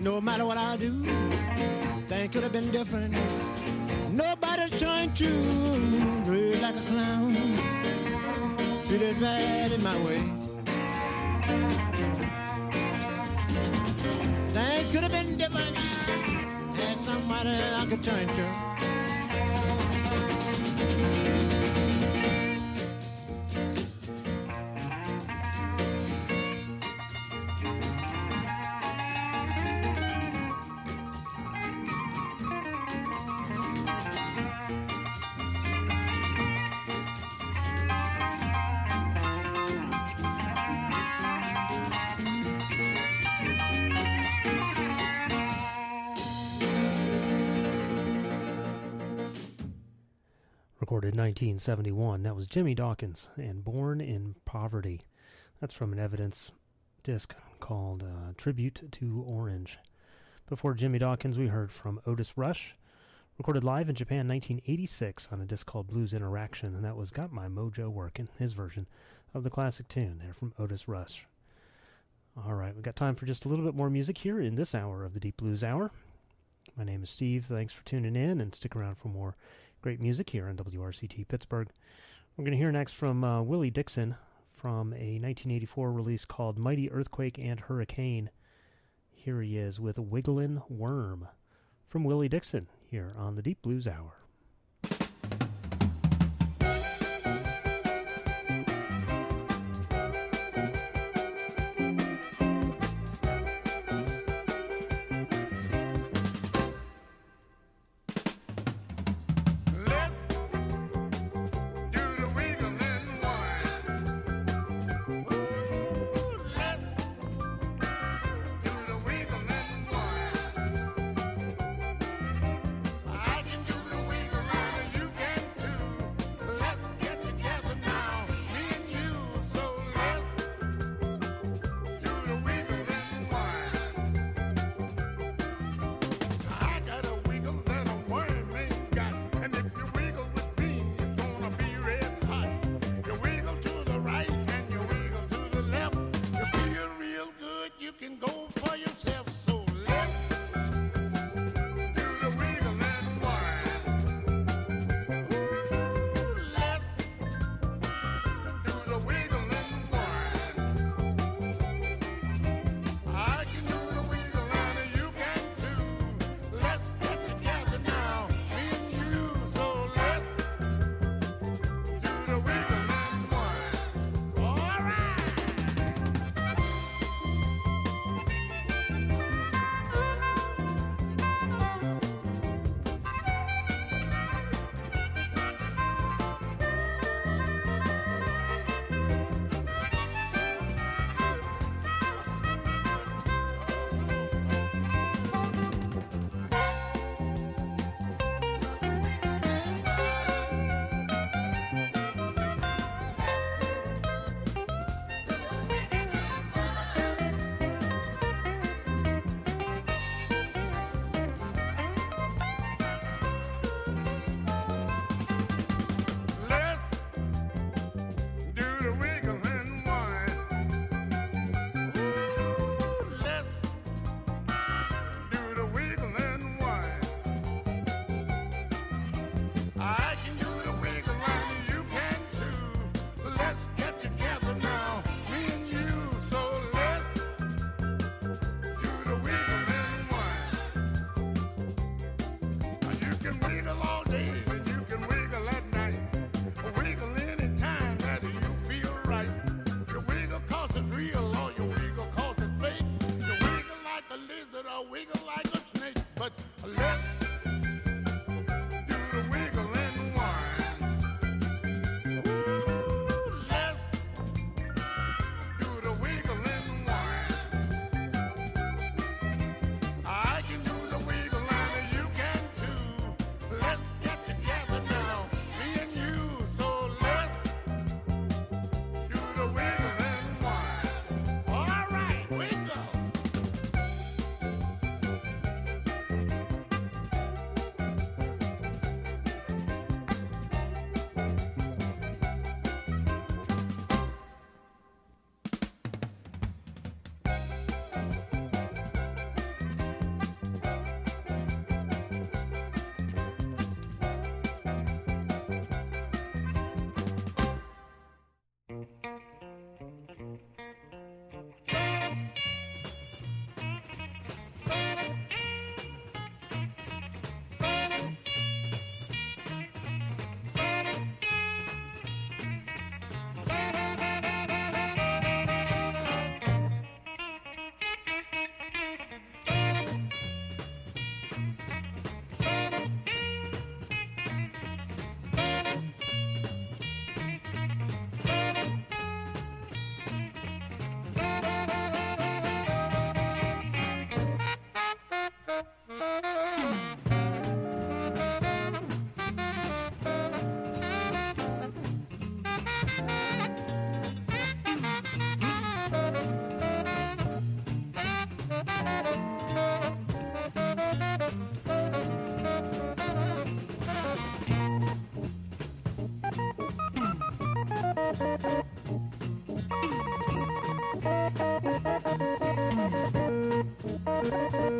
No matter what I do, things could have been different. Nobody trying to breathe like a clown. Treated bad in my way. Things could have been different. Had somebody I could turn to. Recorded 1971. That was Jimmy Dawkins and Born in Poverty. That's from an Evidence disc called Tribute to Orange. Before Jimmy Dawkins, we heard from Otis Rush, recorded live in Japan 1986 on a disc called Blues Interaction, and that was Got My Mojo Workin', his version of the classic tune there from Otis Rush. All right, we've got time for just a little bit more music here in this hour of the Deep Blues Hour. My name is Steve. Thanks for tuning in, and stick around for more great music here on WRCT Pittsburgh. We're going to hear next from Willie Dixon from a 1984 release called Mighty Earthquake and Hurricane. Here he is with Wigglin' Worm from Willie Dixon here on the Deep Blues Hour.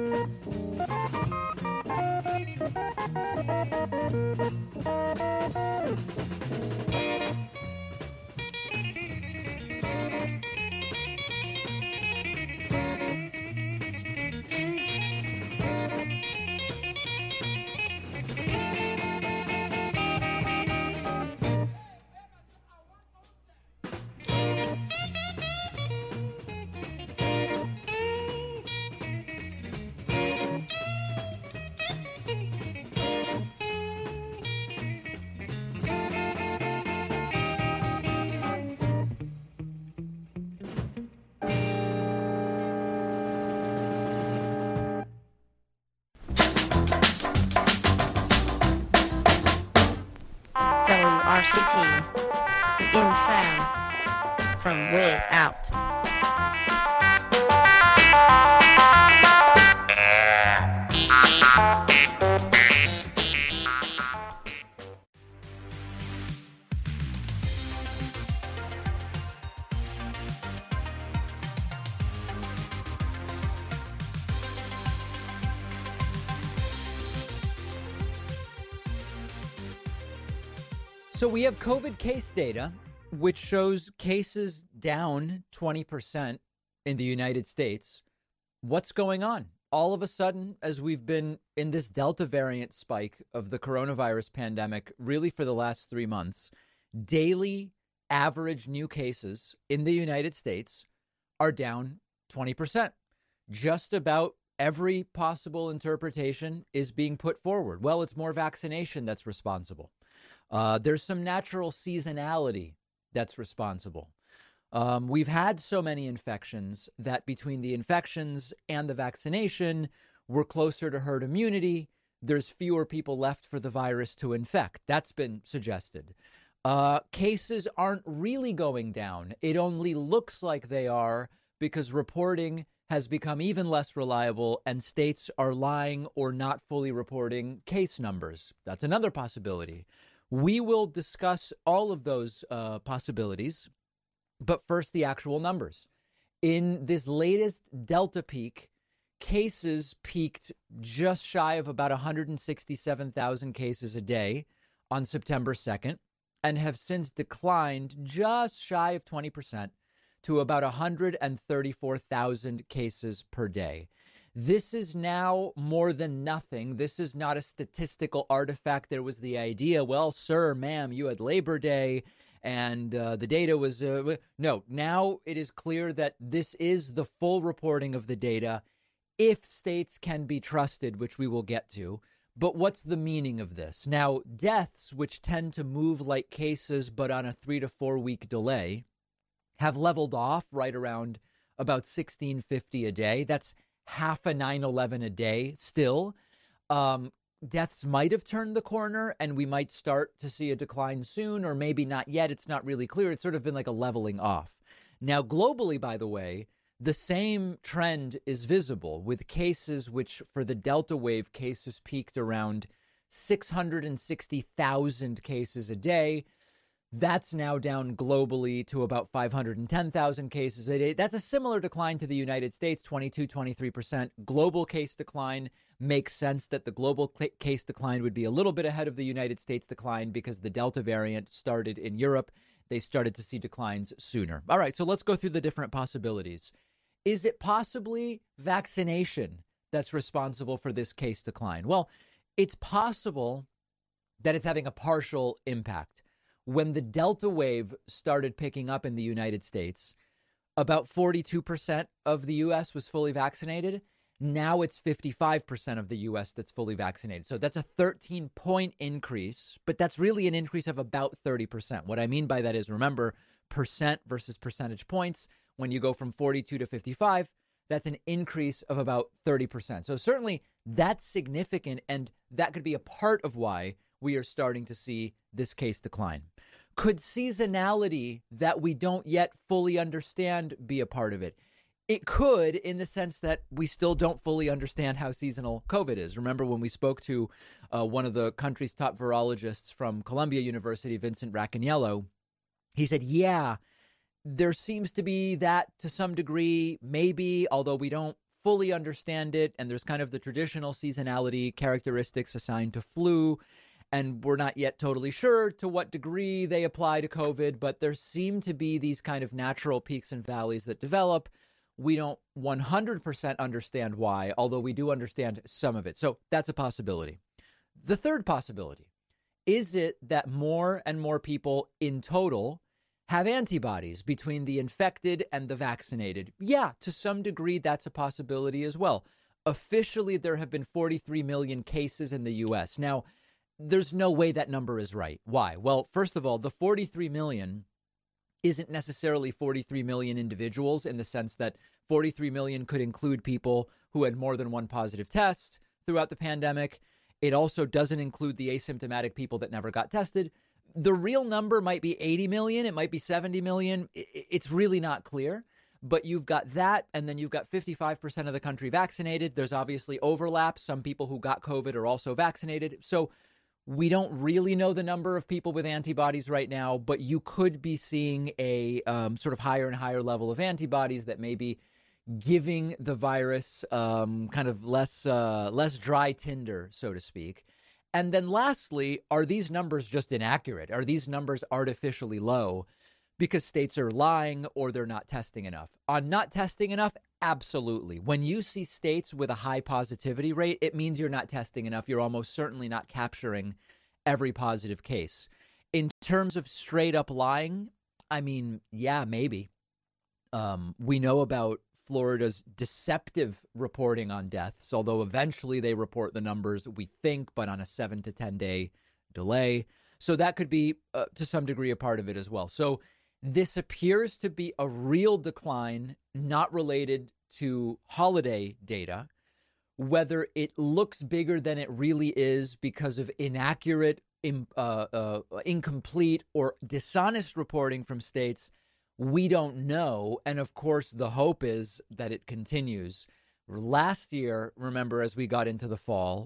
WRCT, in sound from way out. So we have COVID case data, which shows cases down 20% in the United States. What's going on? All of a sudden, as we've been in this Delta variant spike of the coronavirus pandemic, really for the last 3 months, daily average new cases in the United States are down 20%. Just about every possible interpretation is being put forward. Well, it's more vaccination that's responsible. There's some natural seasonality that's responsible. We've had so many infections that between the infections and the vaccination, we're closer to herd immunity. There's fewer people left for the virus to infect. That's been suggested. Cases aren't really going down. It only looks like they are because reporting has become even less reliable and states are lying or not fully reporting case numbers. That's another possibility. We will discuss all of those possibilities, but first, the actual numbers. In this latest Delta peak, cases peaked just shy of about 167,000 cases a day on September 2nd and have since declined just shy of 20% to about 134,000 cases per day. This is now more than nothing. This is not a statistical artifact. There was the idea, well, sir, ma'am, you had Labor Day and the data was no. Now it is clear that this is the full reporting of the data if states can be trusted, which we will get to. But what's the meaning of this? Now, deaths, which tend to move like cases, but on a 3 to 4 week delay, have leveled off right around about 1,650 a day. That's half a 9/11 a day still. Deaths might have turned the corner and we might start to see a decline soon, or maybe not yet. It's not really clear. It's sort of been like a leveling off. Now, globally, by the way, the same trend is visible with cases which for the Delta wave cases peaked around 660,000 cases a day. That's now down globally to about 510,000 cases a day. That's a similar decline to the United States, 23%. Global case decline makes sense that the global case decline would be a little bit ahead of the United States decline because the Delta variant started in Europe. They started to see declines sooner. All right, so let's go through the different possibilities. Is it possibly vaccination that's responsible for this case decline? Well, it's possible that it's having a partial impact. When the Delta wave started picking up in the United States, about 42% of the U.S. was fully vaccinated. Now it's 55% of the U.S. that's fully vaccinated. So that's a 13-point increase, but that's really an increase of about 30%. What I mean by that is, remember, percent versus percentage points. When you go from 42 to 55, that's an increase of about 30%. So certainly that's significant, and that could be a part of why we are starting to see this case decline. Could seasonality that we don't yet fully understand be a part of it? It could, in the sense that we still don't fully understand how seasonal COVID is. Remember when we spoke to one of the country's top virologists from Columbia University, Vincent Racaniello, he said, yeah, there seems to be that to some degree, maybe, although we don't fully understand it, and there's kind of the traditional seasonality characteristics assigned to flu, and we're not yet totally sure to what degree they apply to COVID, but there seem to be these kind of natural peaks and valleys that develop. We don't 100% understand why, although we do understand some of it. So that's a possibility. The third possibility, is it that more and more people in total have antibodies between the infected and the vaccinated? Yeah, to some degree, that's a possibility as well. Officially, there have been 43 million cases in the U.S. Now, there's no way that number is right. Why? Well, first of all, the 43 million isn't necessarily 43 million individuals, in the sense that 43 million could include people who had more than one positive test throughout the pandemic. It also doesn't include the asymptomatic people that never got tested. The real number might be 80 million. It might be 70 million. It's really not clear. But you've got that, and then you've got 55% of the country vaccinated. There's obviously overlap. Some people who got COVID are also vaccinated. So we don't really know the number of people with antibodies right now, but you could be seeing a sort of higher and higher level of antibodies that may be giving the virus kind of less dry tinder, so to speak. And then lastly, are these numbers just inaccurate? Are these numbers artificially low because states are lying or they're not testing enough? On not testing enough, absolutely. When you see states with a high positivity rate, it means you're not testing enough. You're almost certainly not capturing every positive case. In terms of straight up lying, I mean, yeah, maybe. We know about Florida's deceptive reporting on deaths, although eventually they report the numbers, we think, but on a 7 to 10 day delay. So that could be, to some degree, a part of it as well. So this appears to be a real decline, not related to holiday data. Whether it looks bigger than it really is because of inaccurate, incomplete, or dishonest reporting from states, we don't know. And of course, the hope is that it continues. Last year, remember, as we got into the fall,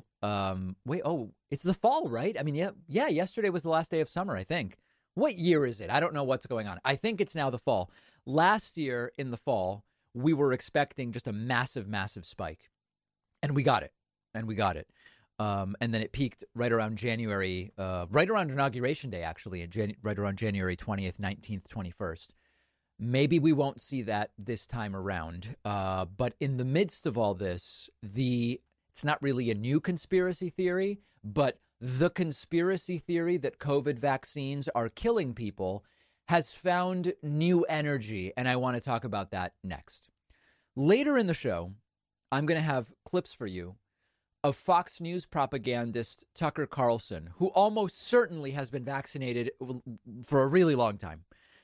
it's the fall, right? I mean, yeah, yesterday was the last day of summer, I think. What year is it? I don't know what's going on. I think it's now the fall. Last year in the fall, we were expecting just a massive, massive spike. And we got it. And then it peaked right around January, right around Inauguration Day, actually, right around January 20th, 19th, 21st. Maybe we won't see that this time around. But in the midst of all this, it's not really a new conspiracy theory, but the conspiracy theory that COVID vaccines are killing people has found new energy. And I want to talk about that next. Later in the show, I'm going to have clips for you of Fox News propagandist Tucker Carlson, who almost certainly has been vaccinated for a really long time,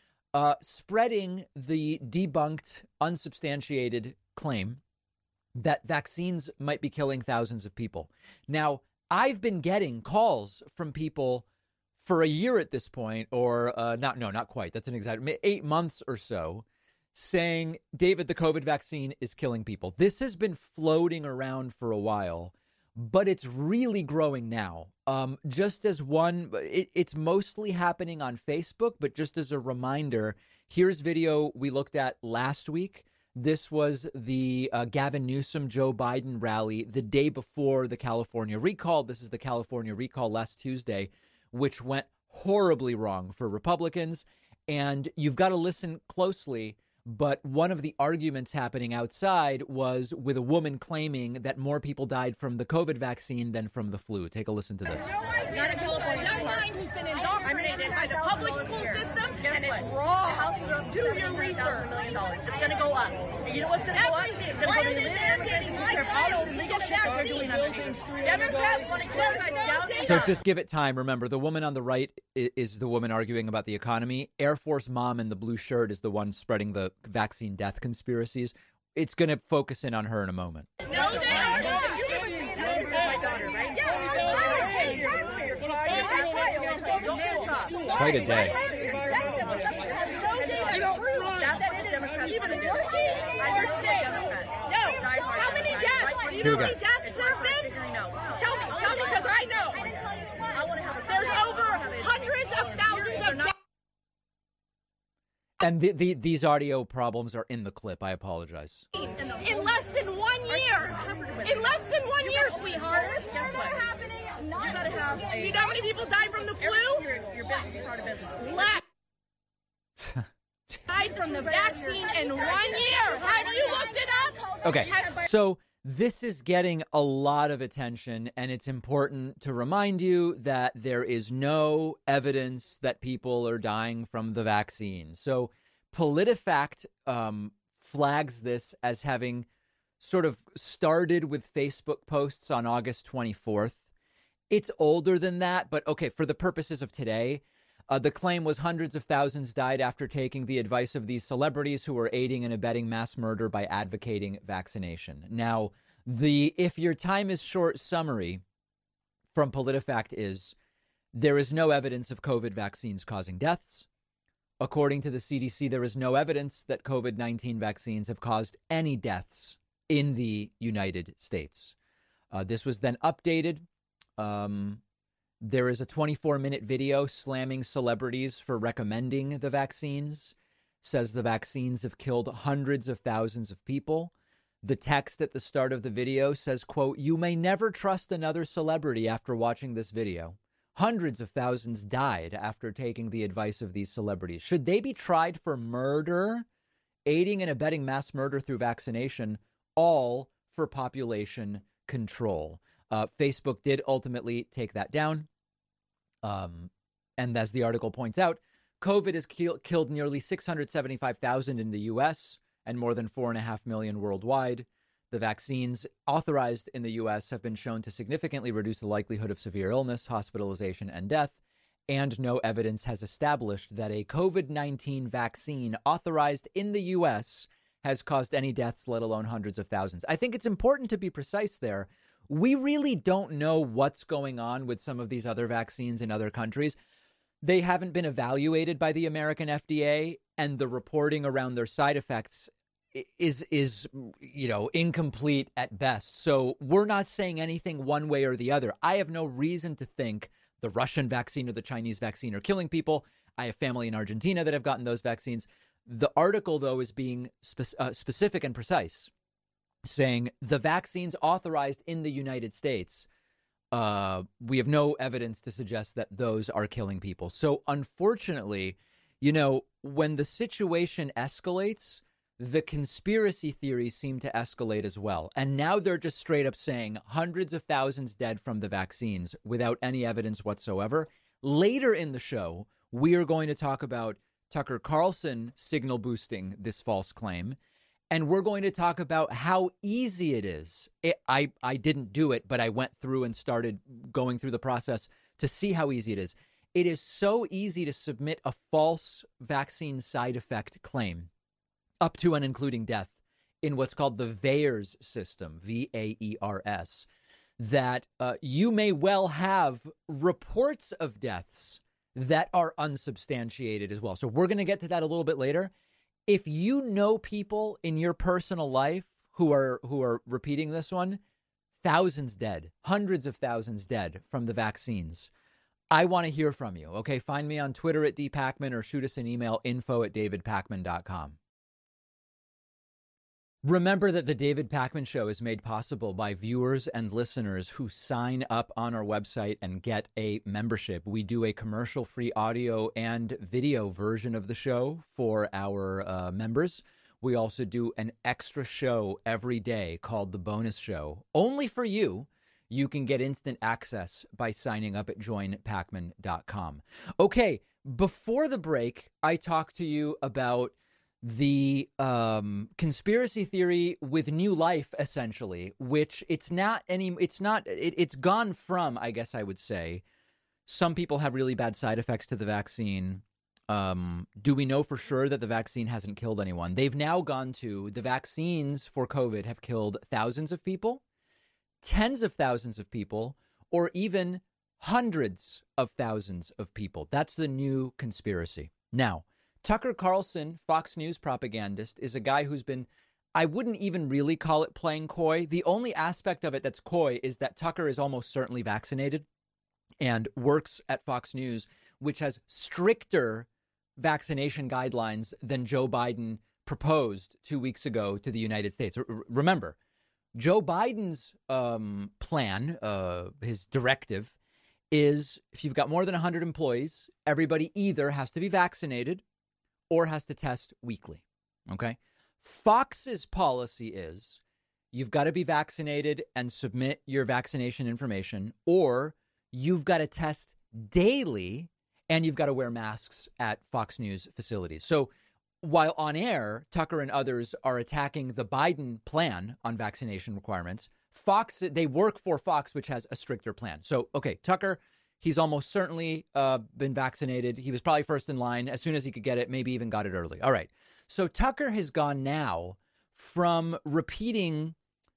spreading the debunked, unsubstantiated claim that vaccines might be killing thousands of people. Now, I've been getting calls from people for a year at this point, or not quite. That's an exact 8 months or so, saying, David, the COVID vaccine is killing people. This has been floating around for a while, but it's really growing now. Just as it's mostly happening on Facebook, but just as a reminder, here's video we looked at last week. This was the Gavin Newsom, Joe Biden rally the day before the California recall. This is the California recall last Tuesday, which went horribly wrong for Republicans. And you've got to listen closely. But one of the arguments happening outside was with a woman claiming that more people died from the COVID vaccine than from the flu. Take a listen to this. Not in California. Young mind who's been indoctrinated by the public school system, and it's wrong. Do your research. It's going to go up. You know what's going to go up? It's going to go to the immigrants to their all illegal shackles. Democrats want to clear down. So just give it time. Remember, the woman on the right is the woman arguing about the economy. Air Force Mom in the blue shirt is the one spreading the vaccine death conspiracies. It's going to focus in on her in a moment. No, they are not. Quite a day. How many deaths? Do you know how many deaths there have been? Tell me, because I know. There's over hundreds of thousands of deaths. And these audio problems are in the clip. I apologize. In less than 1 year. year. In less than 1 year, sweetheart. Guess what? You gotta have Do you know how many people died from the flu? your business, start a business. Less. Died from the vaccine in 1 year. Have you looked it up? Okay, so this is getting a lot of attention, and it's important to remind you that there is no evidence that people are dying from the vaccine. So PolitiFact flags this as having sort of started with Facebook posts on August 24th. It's older than that, but okay, for the purposes of today, the claim was hundreds of thousands died after taking the advice of these celebrities who were aiding and abetting mass murder by advocating vaccination. Now, the if your time is short summary from PolitiFact is there is no evidence of COVID vaccines causing deaths. According to the CDC, there is no evidence that COVID-19 vaccines have caused any deaths in the United States. This was then updated. There is a 24-minute video slamming celebrities for recommending the vaccines, says the vaccines have killed hundreds of thousands of people. The text at the start of the video says, quote, "You may never trust another celebrity after watching this video. Hundreds of thousands died after taking the advice of these celebrities. Should they be tried for murder, aiding and abetting mass murder through vaccination, all for population control?" Facebook did ultimately take that down. And as the article points out, COVID has killed nearly 675,000 in the U.S. and more than 4.5 million worldwide. The vaccines authorized in the U.S. have been shown to significantly reduce the likelihood of severe illness, hospitalization, and death. And no evidence has established that a COVID-19 vaccine authorized in the U.S. has caused any deaths, let alone hundreds of thousands. I think it's important to be precise there. We really don't know what's going on with some of these other vaccines in other countries. They haven't been evaluated by the American FDA, and the reporting around their side effects is incomplete at best. So we're not saying anything one way or the other. I have no reason to think the Russian vaccine or the Chinese vaccine are killing people. I have family in Argentina that have gotten those vaccines. The article, though, is being specific and precise, saying the vaccines authorized in the United States, we have no evidence to suggest that those are killing people. So unfortunately, when the situation escalates, the conspiracy theories seem to escalate as well. And now they're just straight up saying hundreds of thousands dead from the vaccines without any evidence whatsoever. Later in the show, we are going to talk about Tucker Carlson signal boosting this false claim. And we're going to talk about how easy it is. I didn't do it, but I went through and started going through the process to see how easy it is. It is so easy to submit a false vaccine side effect claim up to and including death in what's called the VAERS system, VAERS, that you may well have reports of deaths that are unsubstantiated as well. So we're going to get to that a little bit later. If you know people in your personal life who are repeating this one, thousands dead, hundreds of thousands dead from the vaccines, I want to hear from you. Okay, find me on Twitter at dpacman or shoot us an email, info@davidpacman.com. Remember that the David Pakman Show is made possible by viewers and listeners who sign up on our website and get a membership. We do a commercial-free audio and video version of the show for our members. We also do an extra show every day called The Bonus Show. Only for you. You can get instant access by signing up at joinpacman.com. Okay, before the break, I talked to you about the conspiracy theory with new life, essentially, which it's gone from, I guess I would say, some people have really bad side effects to the vaccine. Do we know for sure that the vaccine hasn't killed anyone? They've now gone to the vaccines for COVID have killed thousands of people, tens of thousands of people, or even hundreds of thousands of people. That's the new conspiracy. Now, Tucker Carlson, Fox News propagandist, is a guy who's been, I wouldn't even really call it playing coy. The only aspect of it that's coy is that Tucker is almost certainly vaccinated and works at Fox News, which has stricter vaccination guidelines than Joe Biden proposed 2 weeks ago to the United States. Remember, Joe Biden's plan, his directive, is if you've got more than 100 employees, everybody either has to be vaccinated or has to test weekly. OK, Fox's policy is you've got to be vaccinated and submit your vaccination information, or you've got to test daily and you've got to wear masks at Fox News facilities. So while on air, Tucker and others are attacking the Biden plan on vaccination requirements, Fox, they work for Fox, which has a stricter plan. So, OK, Tucker, he's almost certainly been vaccinated. He was probably first in line as soon as he could get it, maybe even got it early. All right. So Tucker has gone now from repeating,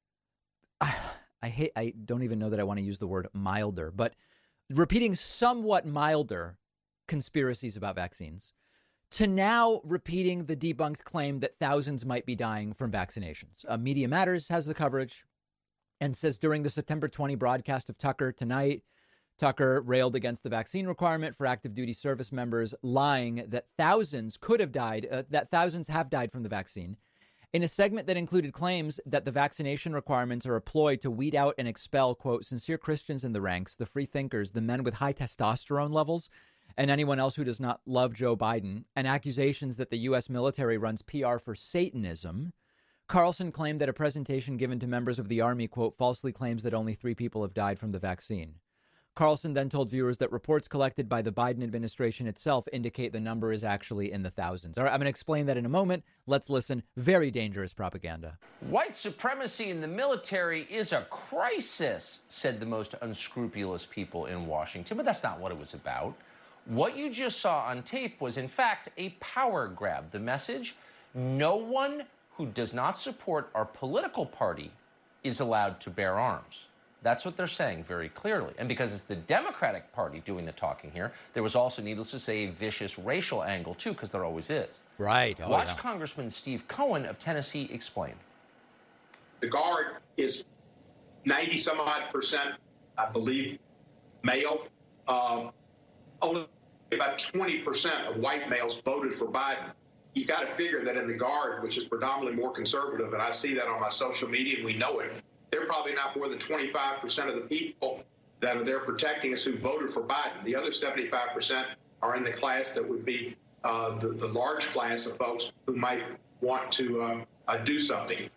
I don't even know that I want to use the word milder, but repeating somewhat milder conspiracies about vaccines to now repeating the debunked claim that thousands might be dying from vaccinations. Media Matters has the coverage and says during the September 20 broadcast of Tucker Tonight, Tucker railed against the vaccine requirement for active duty service members, lying that thousands could have died, that thousands have died from the vaccine. In a segment that included claims that the vaccination requirements are a ploy to weed out and expel, quote, sincere Christians in the ranks, the free thinkers, the men with high testosterone levels, and anyone else who does not love Joe Biden, and accusations that the U.S. military runs PR for Satanism, Carlson claimed that a presentation given to members of the Army, quote, falsely claims that only 3 people have died from the vaccine. Carlson then told viewers that reports collected by the Biden administration itself indicate the number is actually in the thousands. All right, I'm going to explain that in a moment. Let's listen. Very dangerous propaganda. White supremacy in the military is a crisis, said the most unscrupulous people in Washington. But that's not what it was about. What you just saw on tape was, in fact, a power grab. The message, no one who does not support our political party is allowed to bear arms. That's what they're saying very clearly. And because it's the Democratic Party doing the talking here, there was also, needless to say, a vicious racial angle, too, because there always is. Right. Watch Congressman Steve Cohen of Tennessee explain. The Guard is 90-some-odd%, I believe, male. Only about 20% of white males voted for Biden. You got to figure that in the Guard, which is predominantly more conservative, and I see that on my social media, and we know it, they're probably not more than 25% of the people that are there protecting us who voted for Biden. The other 75% are in the class that would be the large class of folks who might want to do something.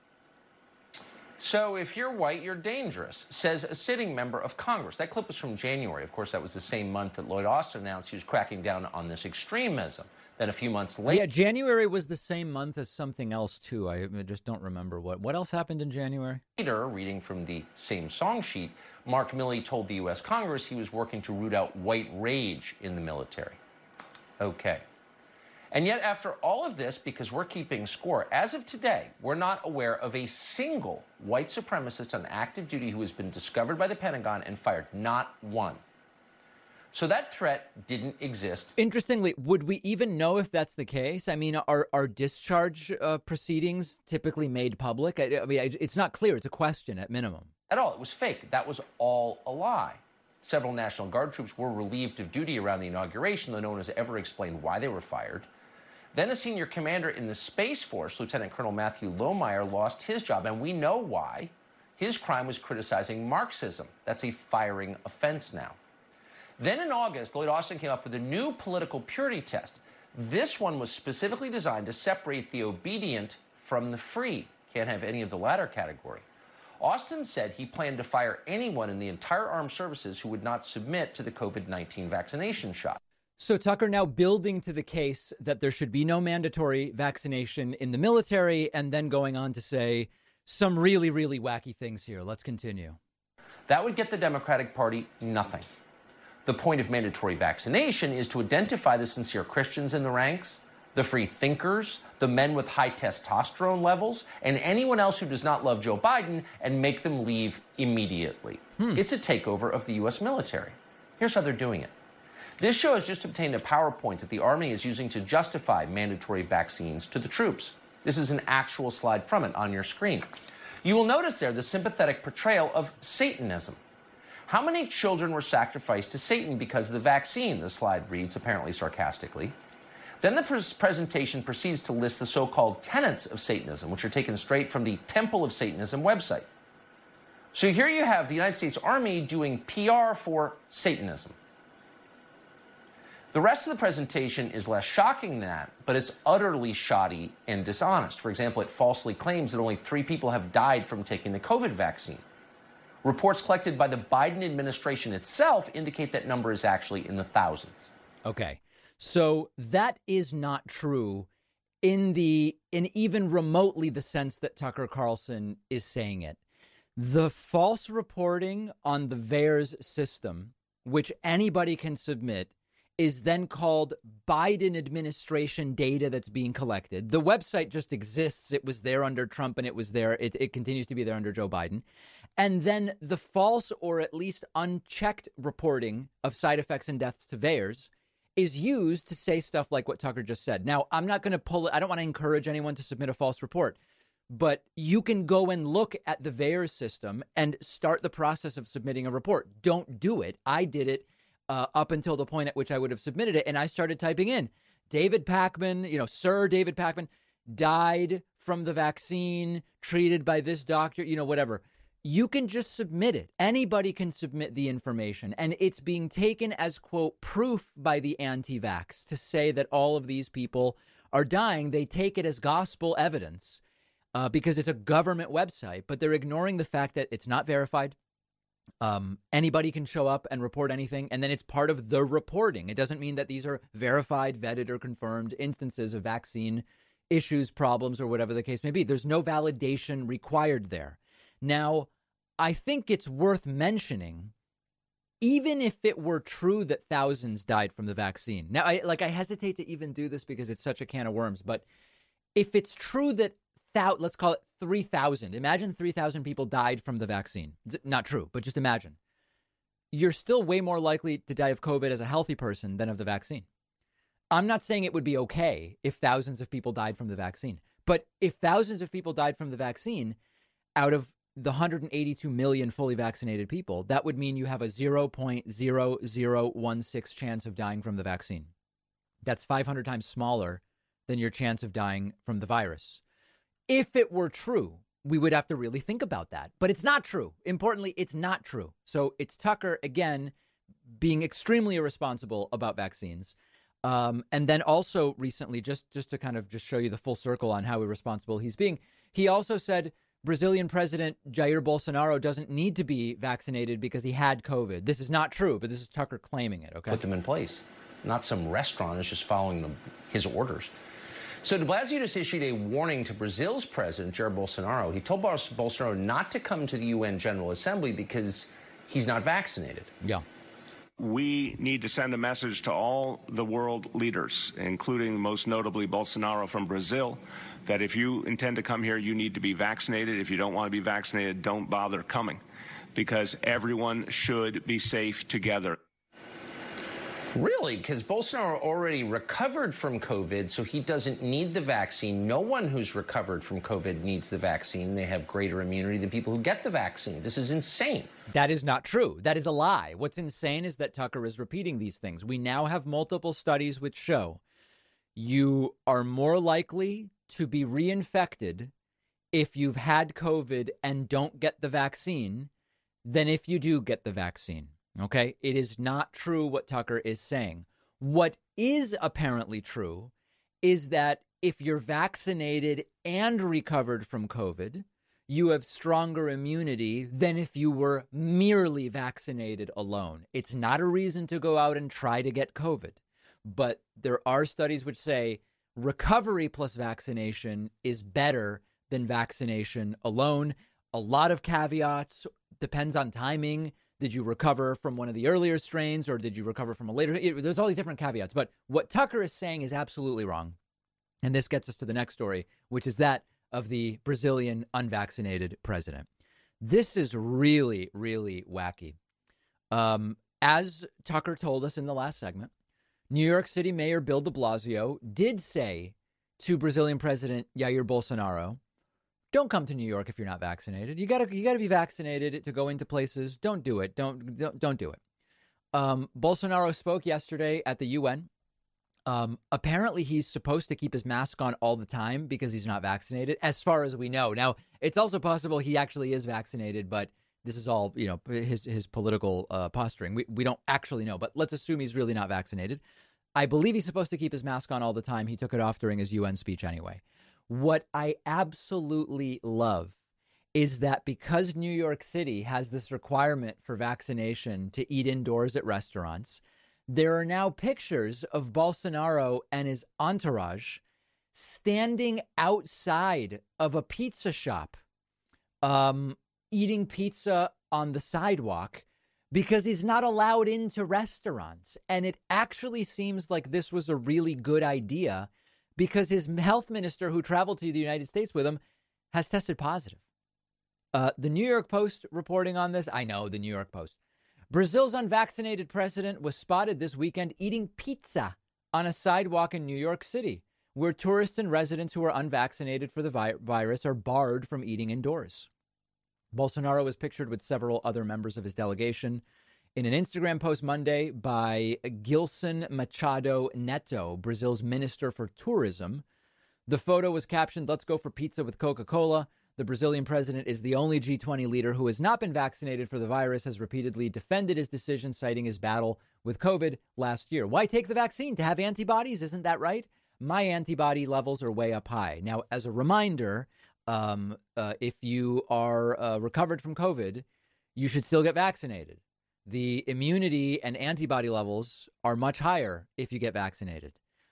So if you're white, you're dangerous, says a sitting member of Congress. That clip was from January. Of course, that was the same month that Lloyd Austin announced he was cracking down on this extremism. Then a few months later... Yeah, January was the same month as something else, too. I just don't remember what. What else happened in January? Later, reading from the same song sheet, Mark Milley told the U.S. Congress he was working to root out white rage in the military. Okay. And yet, after all of this, because we're keeping score, as of today, we're not aware of a single white supremacist on active duty who has been discovered by the Pentagon and fired. Not one. So that threat didn't exist. Interestingly, would we even know if that's the case? I mean, are discharge proceedings typically made public? I mean, it's not clear. It's a question at minimum. At all. It was fake. That was all a lie. Several National Guard troops were relieved of duty around the inauguration, though no one has ever explained why they were fired. Then a senior commander in the Space Force, Lieutenant Colonel Matthew Lohmeyer, lost his job, and we know why. His crime was criticizing Marxism. That's a firing offense now. Then in August, Lloyd Austin came up with a new political purity test. This one was specifically designed to separate the obedient from the free. Can't have any of the latter category. Austin said he planned to fire anyone in the entire armed services who would not submit to the COVID-19 vaccination shot. So Tucker now building to the case that there should be no mandatory vaccination in the military, and then going on to say some really, really wacky things here. Let's continue. That would get the Democratic Party nothing. The point of mandatory vaccination is to identify the sincere Christians in the ranks, the free thinkers, the men with high testosterone levels, and anyone else who does not love Joe Biden, and make them leave immediately. It's a takeover of the U.S. military. Here's how they're doing it. This show has just obtained a PowerPoint that the Army is using to justify mandatory vaccines to the troops. This is an actual slide from it on your screen. You will notice there the sympathetic portrayal of Satanism. How many children were sacrificed to Satan because of the vaccine? The slide reads, apparently sarcastically. Then the presentation proceeds to list the so-called tenets of Satanism, which are taken straight from the Temple of Satanism website. So here you have the United States Army doing PR for Satanism. The rest of the presentation is less shocking than that, but it's utterly shoddy and dishonest. For example, it falsely claims that only 3 people have died from taking the COVID vaccine. Reports collected by the Biden administration itself indicate that number is actually in the thousands. Okay, so that is not true in even remotely the sense that Tucker Carlson is saying it. The false reporting on the VAERS system, which anybody can submit, is then called Biden administration data that's being collected. The website just exists. It was there under Trump and it was there. It continues to be there under Joe Biden. And then the false or at least unchecked reporting of side effects and deaths to VAERS is used to say stuff like what Tucker just said. Now, I'm not going to pull it. I don't want to encourage anyone to submit a false report, but you can go and look at the VAERS system and start the process of submitting a report. Don't do it. I did it up until the point at which I would have submitted it. And I started typing in David Pakman, Sir David Pakman died from the vaccine, treated by this doctor, whatever. You can just submit it. Anybody can submit the information. And it's being taken as, quote, proof by the anti-vax to say that all of these people are dying. They take it as gospel evidence because it's a government website, but they're ignoring the fact that it's not verified. Anybody can show up and report anything, and then it's part of the reporting. It doesn't mean that these are verified, vetted, or confirmed instances of vaccine issues, problems, or whatever the case may be. There's no validation required there. Now, I think it's worth mentioning, even if it were true that thousands died from the vaccine. Now, I hesitate to even do this because it's such a can of worms, but if it's true that let's call it 3,000. Imagine 3,000 people died from the vaccine. It's not true, but just imagine. You're still way more likely to die of COVID as a healthy person than of the vaccine. I'm not saying it would be okay if thousands of people died from the vaccine, but if thousands of people died from the vaccine out of the 182 million fully vaccinated people, that would mean you have a 0.0016 chance of dying from the vaccine. That's 500 times smaller than your chance of dying from the virus. If it were true, we would have to really think about that. But it's not true. Importantly, it's not true. So it's Tucker, again, being extremely irresponsible about vaccines. And then also recently, just to kind of just show you the full circle on how irresponsible he's being, he also said Brazilian President Jair Bolsonaro doesn't need to be vaccinated because he had COVID. This is not true, but this is Tucker claiming it. Okay, put them in place. Not some restaurant is just following his orders. So de Blasio just issued a warning to Brazil's president, Jair Bolsonaro. He told Bolsonaro not to come to the UN General Assembly because he's not vaccinated. Yeah. We need to send a message to all the world leaders, including most notably Bolsonaro from Brazil, that if you intend to come here, you need to be vaccinated. If you don't want to be vaccinated, don't bother coming, because everyone should be safe together. Really? Because Bolsonaro already recovered from COVID, so he doesn't need the vaccine. No one who's recovered from COVID needs the vaccine. They have greater immunity than people who get the vaccine. This is insane. That is not true. That is a lie. What's insane is that Tucker is repeating these things. We now have multiple studies which show you are more likely to be reinfected if you've had COVID and don't get the vaccine than if you do get the vaccine. Okay, it is not true what Tucker is saying. What is apparently true is that if you're vaccinated and recovered from COVID, you have stronger immunity than if you were merely vaccinated alone. It's not a reason to go out and try to get COVID, but there are studies which say recovery plus vaccination is better than vaccination alone. A lot of caveats, depends on timing. Did you recover from one of the earlier strains or did you recover from a later? There's all these different caveats. But what Tucker is saying is absolutely wrong. And this gets us to the next story, which is that of the Brazilian unvaccinated president. This is really, really wacky. As Tucker told us in the last segment, New York City Mayor Bill de Blasio did say to Brazilian President Jair Bolsonaro, don't come to New York if you're not vaccinated. You gotta be vaccinated to go into places. Don't do it. Don't do it. Bolsonaro spoke yesterday at the UN. Apparently, he's supposed to keep his mask on all the time because he's not vaccinated, as far as we know. Now, it's also possible he actually is vaccinated, but this is all, his political posturing. We don't actually know, but let's assume he's really not vaccinated. I believe he's supposed to keep his mask on all the time. He took it off during his UN speech anyway. What I absolutely love is that because New York City has this requirement for vaccination to eat indoors at restaurants, there are now pictures of Bolsonaro and his entourage standing outside of a pizza shop, eating pizza on the sidewalk because he's not allowed into restaurants. And it actually seems like this was a really good idea because his health minister, who traveled to the United States with him, has tested positive. The New York Post reporting on this. I know, the New York Post. Brazil's unvaccinated president was spotted this weekend eating pizza on a sidewalk in New York City, where tourists and residents who are unvaccinated for the virus are barred from eating indoors. Bolsonaro was pictured with several other members of his delegation. In an Instagram post Monday by Gilson Machado Neto, Brazil's minister for tourism, the photo was captioned, "Let's go for pizza with Coca-Cola." The Brazilian president is the only G20 leader who has not been vaccinated for the virus, has repeatedly defended his decision, citing his battle with COVID last year. Why take the vaccine? To have antibodies? Isn't that right? My antibody levels are way up high. Now, as a reminder, if you are recovered from COVID, you should still get vaccinated. The immunity and antibody levels are much higher if you get vaccinated.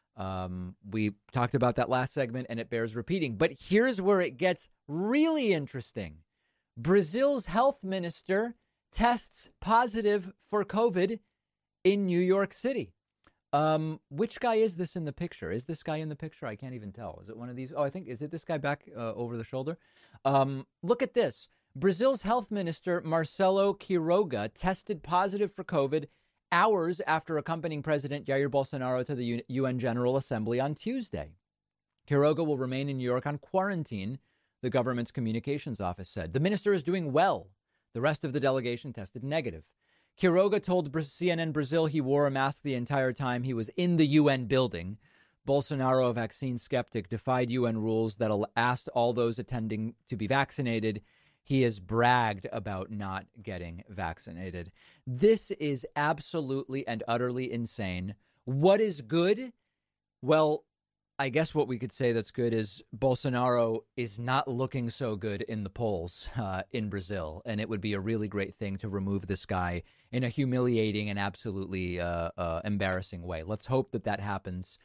We talked about that last segment and it bears repeating. But here's where it gets really interesting. Brazil's health minister tests positive for COVID in New York City. Which guy is this in the picture? Is this guy in the picture? I can't even tell. Is it one of these? Oh, is it this guy back over the shoulder? Look at this. Brazil's health minister, Marcelo Quiroga, tested positive for COVID hours after accompanying President Jair Bolsonaro to the UN General Assembly on Tuesday. Quiroga will remain in New York on quarantine, the government's communications office said. The minister is doing well. The rest of the delegation tested negative. Quiroga told CNN Brazil he wore a mask the entire time he was in the UN building. Bolsonaro, a vaccine skeptic, defied UN rules that asked all those attending to be vaccinated. He has bragged about not getting vaccinated. This is absolutely and utterly insane. What is good? Well, I guess what we could say that's good is Bolsonaro is not looking so good in the polls in Brazil. And it would be a really great thing to remove this guy in a humiliating and absolutely embarrassing way. Let's hope that happens.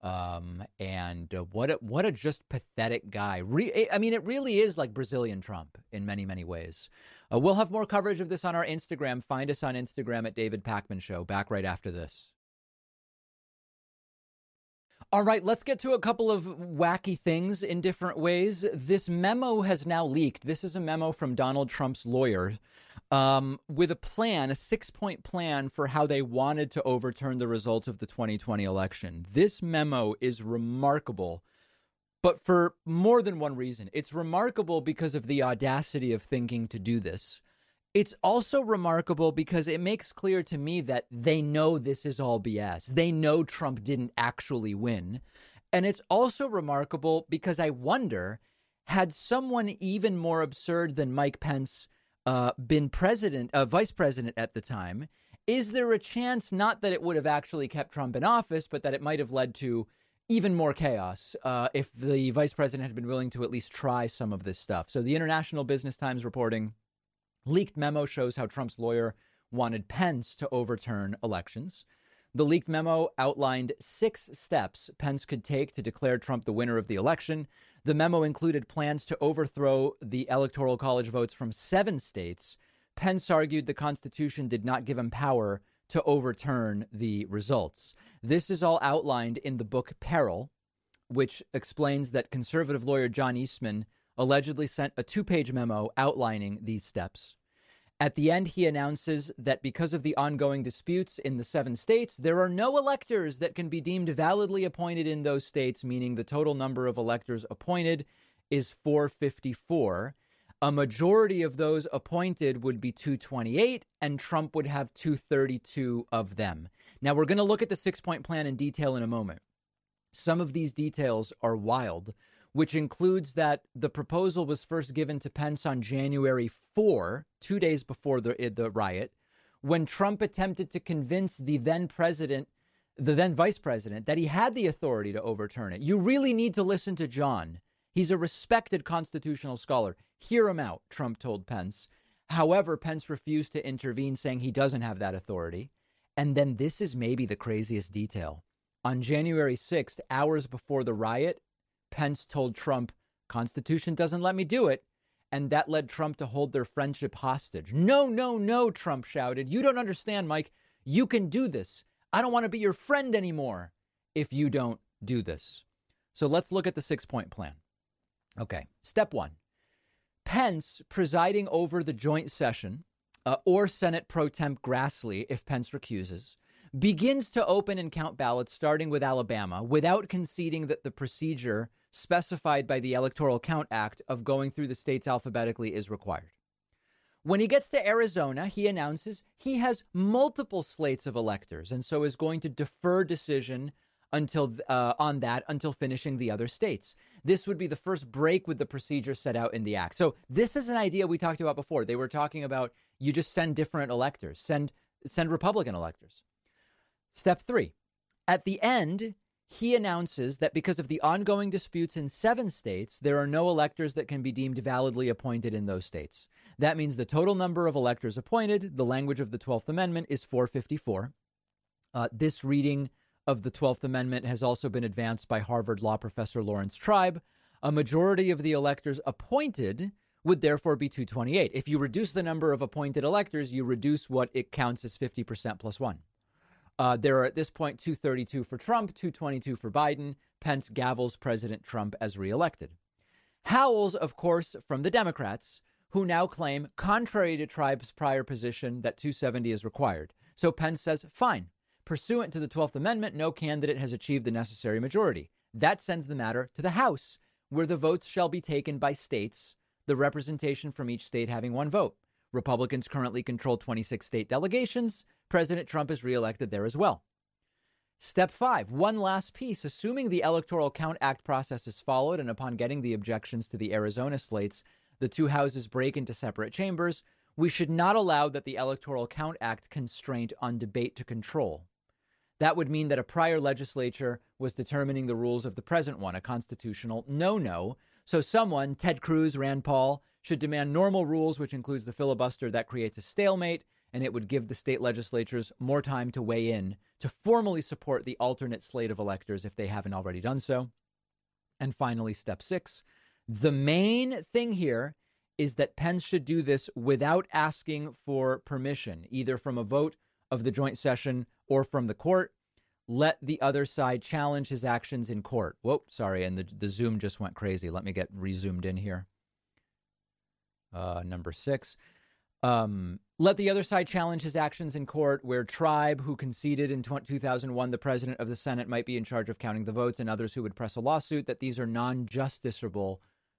What a just pathetic guy. I mean, it really is like Brazilian Trump in many, many ways. We'll have more coverage of this on our Instagram. Find us on Instagram at David Pakman Show. Back right after this. All right, let's get to a couple of wacky things in different ways. This memo has now leaked. This is a memo from Donald Trump's lawyer with a plan, a 6-point plan for how they wanted to overturn the results of the 2020 election. This memo is remarkable, but for more than one reason. It's remarkable because of the audacity of thinking to do this. It's also remarkable because it makes clear to me that they know this is all BS. They know Trump didn't actually win. And it's also remarkable because I wonder, had someone even more absurd than Mike Pence been vice president at the time, is there a chance not that it would have actually kept Trump in office, but that it might have led to even more chaos if the vice president had been willing to at least try some of this stuff? So the International Business Times reporting, leaked memo shows how Trump's lawyer wanted Pence to overturn elections. The leaked memo outlined 6 steps Pence could take to declare Trump the winner of the election. The memo included plans to overthrow the Electoral College votes from 7 states. Pence argued the Constitution did not give him power to overturn the results. This is all outlined in the book Peril, which explains that conservative lawyer John Eastman allegedly sent a 2-page memo outlining these steps. At the end, he announces that because of the ongoing disputes in the 7 states, there are no electors that can be deemed validly appointed in those states, meaning the total number of electors appointed is 454. A majority of those appointed would be 228, and Trump would have 232 of them. Now, we're going to look at the 6-point plan in detail in a moment. Some of these details are wild, which includes that the proposal was first given to Pence on January 4, 2 days before the riot, when Trump attempted to convince the then vice president, that he had the authority to overturn it. You really need to listen to John. He's a respected constitutional scholar. Hear him out, Trump told Pence. However, Pence refused to intervene, saying he doesn't have that authority. And then this is maybe the craziest detail. On January 6th, hours before the riot, Pence told Trump, Constitution doesn't let me do it. And that led Trump to hold their friendship hostage. No, no, no, Trump shouted. You don't understand, Mike. You can do this. I don't want to be your friend anymore if you don't do this. So let's look at the 6-point plan. Okay, step 1. Pence presiding over the joint session, or Senate Pro Temp Grassley, if Pence recuses, begins to open and count ballots starting with Alabama without conceding that the procedure specified by the Electoral Count Act of going through the states alphabetically is required. When he gets to Arizona, he announces he has multiple slates of electors and so is going to defer decision until finishing the other states. This would be the first break with the procedure set out in the act. So this is an idea we talked about before. They were talking about you just send different electors, send Republican electors. Step 3. At the end, he announces that because of the ongoing disputes in 7 states, there are no electors that can be deemed validly appointed in those states. That means the total number of electors appointed, the language of the 12th Amendment, is 454. This reading of the 12th Amendment has also been advanced by Harvard law professor Lawrence Tribe. A majority of the electors appointed would therefore be 228. If you reduce the number of appointed electors, you reduce what it counts as 50% plus 1. There are at this point 232 for Trump, 222 for Biden. Pence gavels President Trump as reelected. Howells, of course, from the Democrats, who now claim, contrary to Tribe's prior position, that 270 is required. So Pence says, fine. Pursuant to the 12th Amendment, no candidate has achieved the necessary majority. That sends the matter to the House, where the votes shall be taken by states, the representation from each state having 1 vote. Republicans currently control 26 state delegations. President Trump is reelected there as well. Step 5, one last piece. Assuming the Electoral Count Act process is followed, and upon getting the objections to the Arizona slates, the 2 houses break into separate chambers, we should not allow that the Electoral Count Act constraint on debate to control. That would mean that a prior legislature was determining the rules of the present one, a constitutional no-no. So someone, Ted Cruz, Rand Paul, should demand normal rules, which includes the filibuster. That creates a stalemate, and it would give the state legislatures more time to weigh in to formally support the alternate slate of electors if they haven't already done so. And finally, step 6. The main thing here is that Pence should do this without asking for permission, either from a vote of the joint session or from the court. Let the other side challenge his actions in court. Whoa, sorry, and the Zoom just went crazy. Let me get re-zoomed in here. Number 6. Let the other side challenge his actions in court, where Tribe, who conceded in 2001 the president of the Senate might be in charge of counting the votes, and others who would press a lawsuit, that these are non-justiciable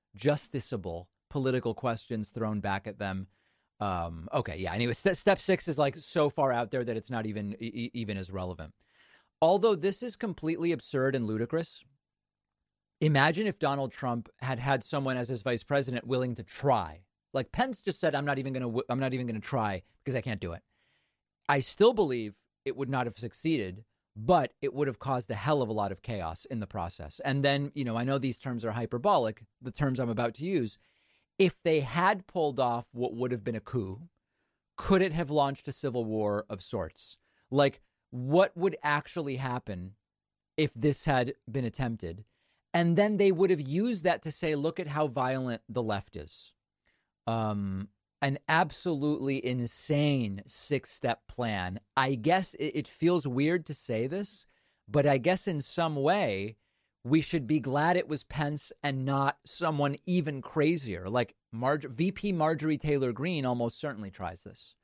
political questions thrown back at them. Okay, yeah. Anyway, step 6 is like so far out there that it's not even as relevant. Although this is completely absurd and ludicrous, imagine if Donald Trump had had someone as his vice president willing to try. Like Pence just said, I'm not even going to try because I can't do it. I still believe it would not have succeeded, but it would have caused a hell of a lot of chaos in the process. And then, I know these terms are hyperbolic, the terms I'm about to use. If they had pulled off what would have been a coup, could it have launched a civil war of sorts? Like, what would actually happen if this had been attempted? And then they would have used that to say, look at how violent the left is. An absolutely insane 6-step plan. I guess it feels weird to say this, but I guess in some way we should be glad it was Pence and not someone even crazier. Like VP Marjorie Taylor Greene almost certainly tries this.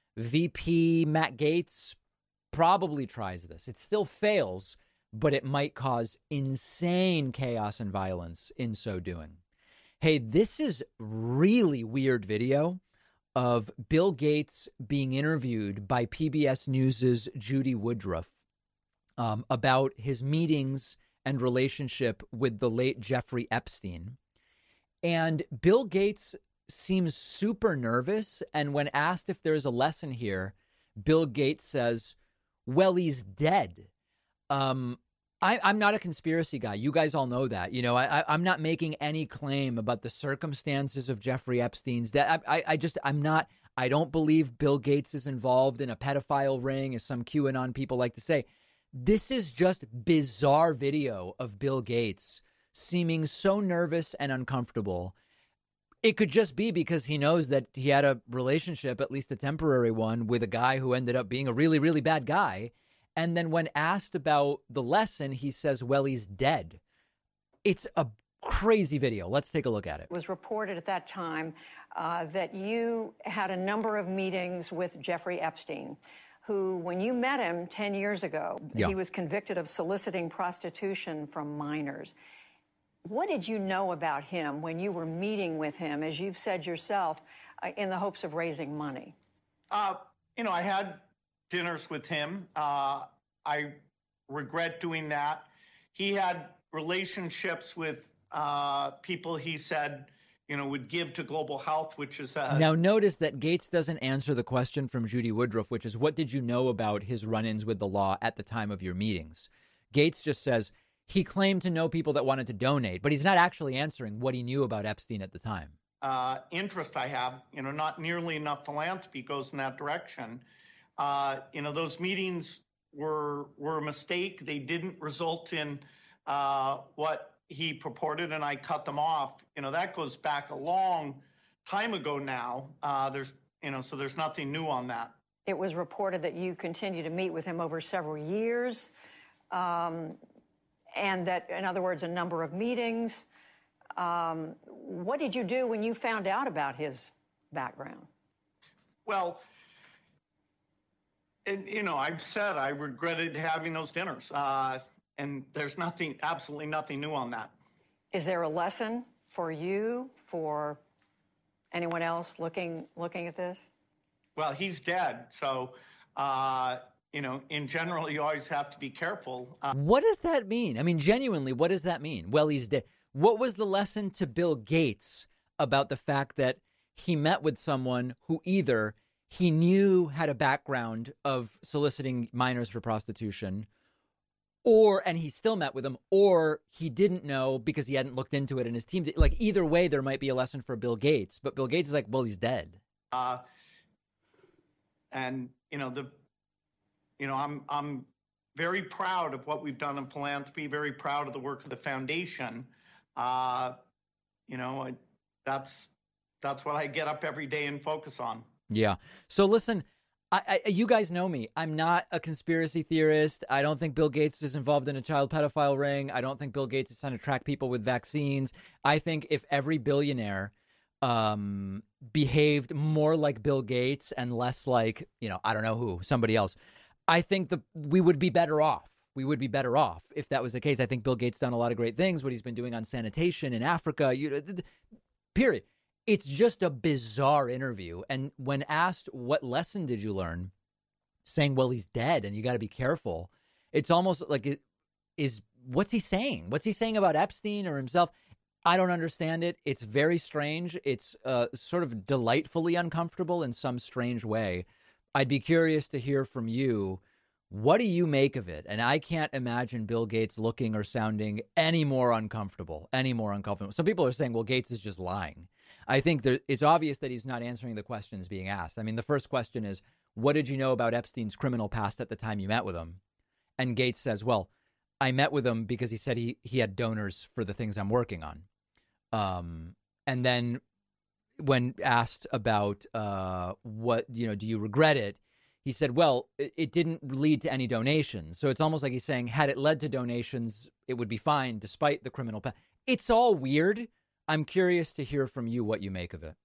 VP Matt Gaetz probably tries this. It still fails, but it might cause insane chaos and violence in so doing. Hey, this is really weird video of Bill Gates being interviewed by PBS News's Judy Woodruff about his meetings and relationship with the late Jeffrey Epstein. And Bill Gates seems super nervous. And when asked if there's a lesson here, Bill Gates says, well, he's dead. I'm not a conspiracy guy. You guys all know that. You know, I'm not making any claim about the circumstances of Jeffrey Epstein's death. I don't believe Bill Gates is involved in a pedophile ring, as some QAnon people like to say. This is just bizarre video of Bill Gates seeming so nervous and uncomfortable. It could just be because he knows that he had a relationship, at least a temporary one, with a guy who ended up being a really, really bad guy. And then when asked about the lesson, he says, well, he's dead. It's a crazy video. Let's take a look at it. It was reported at that time that you had a number of meetings with Jeffrey Epstein, who, when you met him 10 years ago, he was convicted of soliciting prostitution from minors. What did you know about him when you were meeting with him, as you've said yourself, in the hopes of raising money? I had dinners with him. I regret doing that. He had relationships with people he said, would give to global health, which is... Now, notice that Gates doesn't answer the question from Judy Woodruff, which is, what did you know about his run-ins with the law at the time of your meetings? Gates just says he claimed to know people that wanted to donate, but he's not actually answering what he knew about Epstein at the time. Interest I have, not nearly enough philanthropy goes in that direction. Those meetings were a mistake. They didn't result in what he purported, and I cut them off. That goes back a long time ago now. So there's nothing new on that. It was reported that you continue to meet with him over several years, and that, in other words, a number of meetings. What did you do when you found out about his background? Well, and, I've said I regretted having those dinners. And there's absolutely nothing new on that. Is there a lesson for you, for anyone else looking at this? Well, he's dead. So, in general, you always have to be careful. What does that mean? I mean, genuinely, what does that mean? Well, he's dead. What was the lesson to Bill Gates about the fact that he met with someone who either he knew had a background of soliciting minors for prostitution, and he still met with him, or he didn't know because he hadn't looked into it and his team did. Like, either way, there might be a lesson for Bill Gates, but Bill Gates is like, well, he's dead. I'm very proud of what we've done in philanthropy, very proud of the work of the foundation. That's what I get up every day and focus on. Yeah. So listen, you guys know me. I'm not a conspiracy theorist. I don't think Bill Gates is involved in a child pedophile ring. I don't think Bill Gates is trying to track people with vaccines. I think if every billionaire behaved more like Bill Gates and less like, I don't know who, somebody else, I think we would be better off. We would be better off if that was the case. I think Bill Gates done a lot of great things, what he's been doing on sanitation in Africa, period. It's just a bizarre interview. And when asked, what lesson did you learn, saying, well, he's dead and you got to be careful. It's almost like what's he saying? What's he saying about Epstein or himself? I don't understand it. It's very strange. It's sort of delightfully uncomfortable in some strange way. I'd be curious to hear from you. What do you make of it? And I can't imagine Bill Gates looking or sounding any more uncomfortable. Some people are saying, well, Gates is just lying. I think it's obvious that he's not answering the questions being asked. I mean, the first question is, what did you know about Epstein's criminal past at the time you met with him? And Gates says, well, I met with him because he said he had donors for the things I'm working on. And then when asked about do you regret it? He said, well, it didn't lead to any donations. So it's almost like he's saying, had it led to donations, it would be fine despite the criminal past. It's all weird. I'm curious to hear from you what you make of it.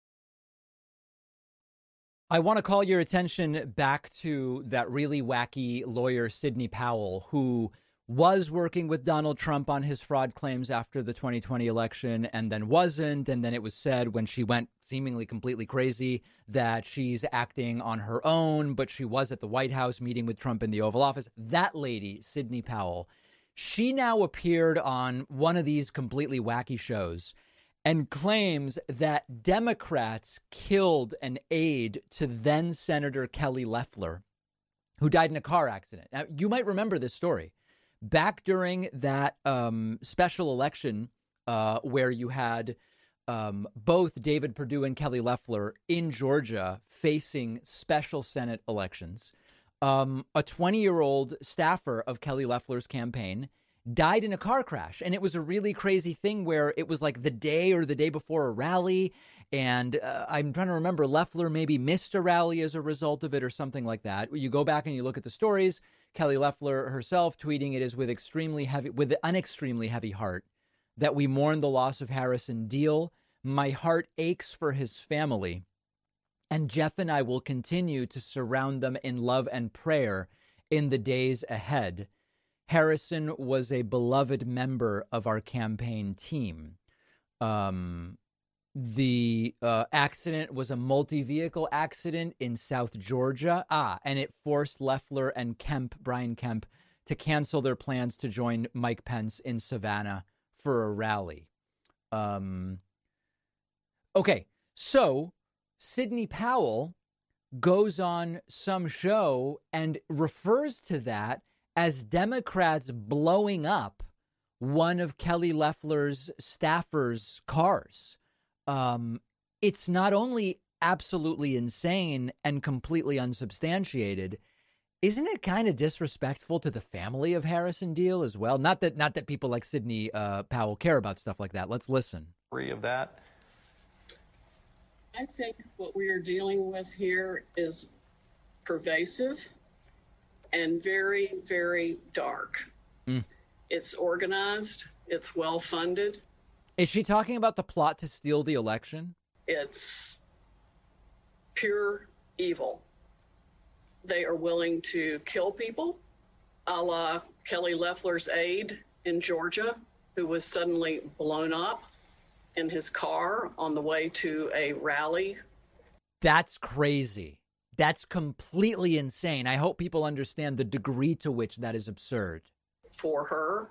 I want to call your attention back to that really wacky lawyer, Sidney Powell, who was working with Donald Trump on his fraud claims after the 2020 election and then wasn't. And then it was said when she went seemingly completely crazy that she's acting on her own, but she was at the White House meeting with Trump in the Oval Office. That lady, Sidney Powell, she now appeared on one of these completely wacky shows and claims that Democrats killed an aide to then Senator Kelly Loeffler, who died in a car accident. Now, you might remember this story. Back during that special election where you had both David Perdue and Kelly Loeffler in Georgia facing special Senate elections, a 20-year-old staffer of Kelly Loeffler's campaign died in a car crash. And it was a really crazy thing where it was like the day or the day before a rally. And I'm trying to remember, Loeffler maybe missed a rally as a result of it or something like that. You go back and you look at the stories. Kelly Loeffler herself tweeting it is with an extremely heavy heart that we mourn the loss of Harrison Deal. My heart aches for his family. And Jeff and I will continue to surround them in love and prayer in the days ahead. Harrison was a beloved member of our campaign team. The accident was a multi-vehicle accident in South Georgia. And it forced Loeffler and Brian Kemp, to cancel their plans to join Mike Pence in Savannah for a rally. Okay, so Sidney Powell goes on some show and refers to that as Democrats blowing up one of Kelly Loeffler's staffers' cars. It's not only absolutely insane and completely unsubstantiated, isn't it kind of disrespectful to the family of Harrison Deal as well? Not that people like Sidney Powell care about stuff like that. Let's listen. Of that. I think what we are dealing with here is pervasive and very, very dark. It's organized. It's well-funded. Is she talking about the plot to steal the election? It's pure evil. They are willing to kill people, a la Kelly Loeffler's aide in Georgia, who was suddenly blown up in his car on the way to a rally. That's crazy. That's completely insane. I hope people understand the degree to which that is absurd. For her.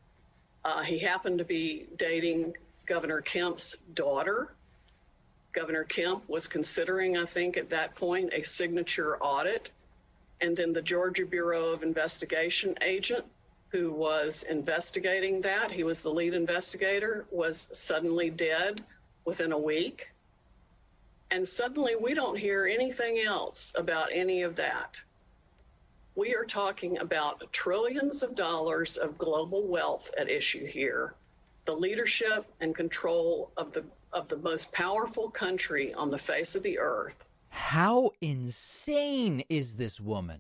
He happened to be dating Governor Kemp's daughter. Governor Kemp was considering, I think, at that point, a signature audit. And then the Georgia Bureau of Investigation agent who was investigating that, he was the lead investigator, was suddenly dead within a week. And suddenly we don't hear anything else about any of that. We are talking about trillions of dollars of global wealth at issue here. The leadership and control of the most powerful country on the face of the earth. How insane is this woman?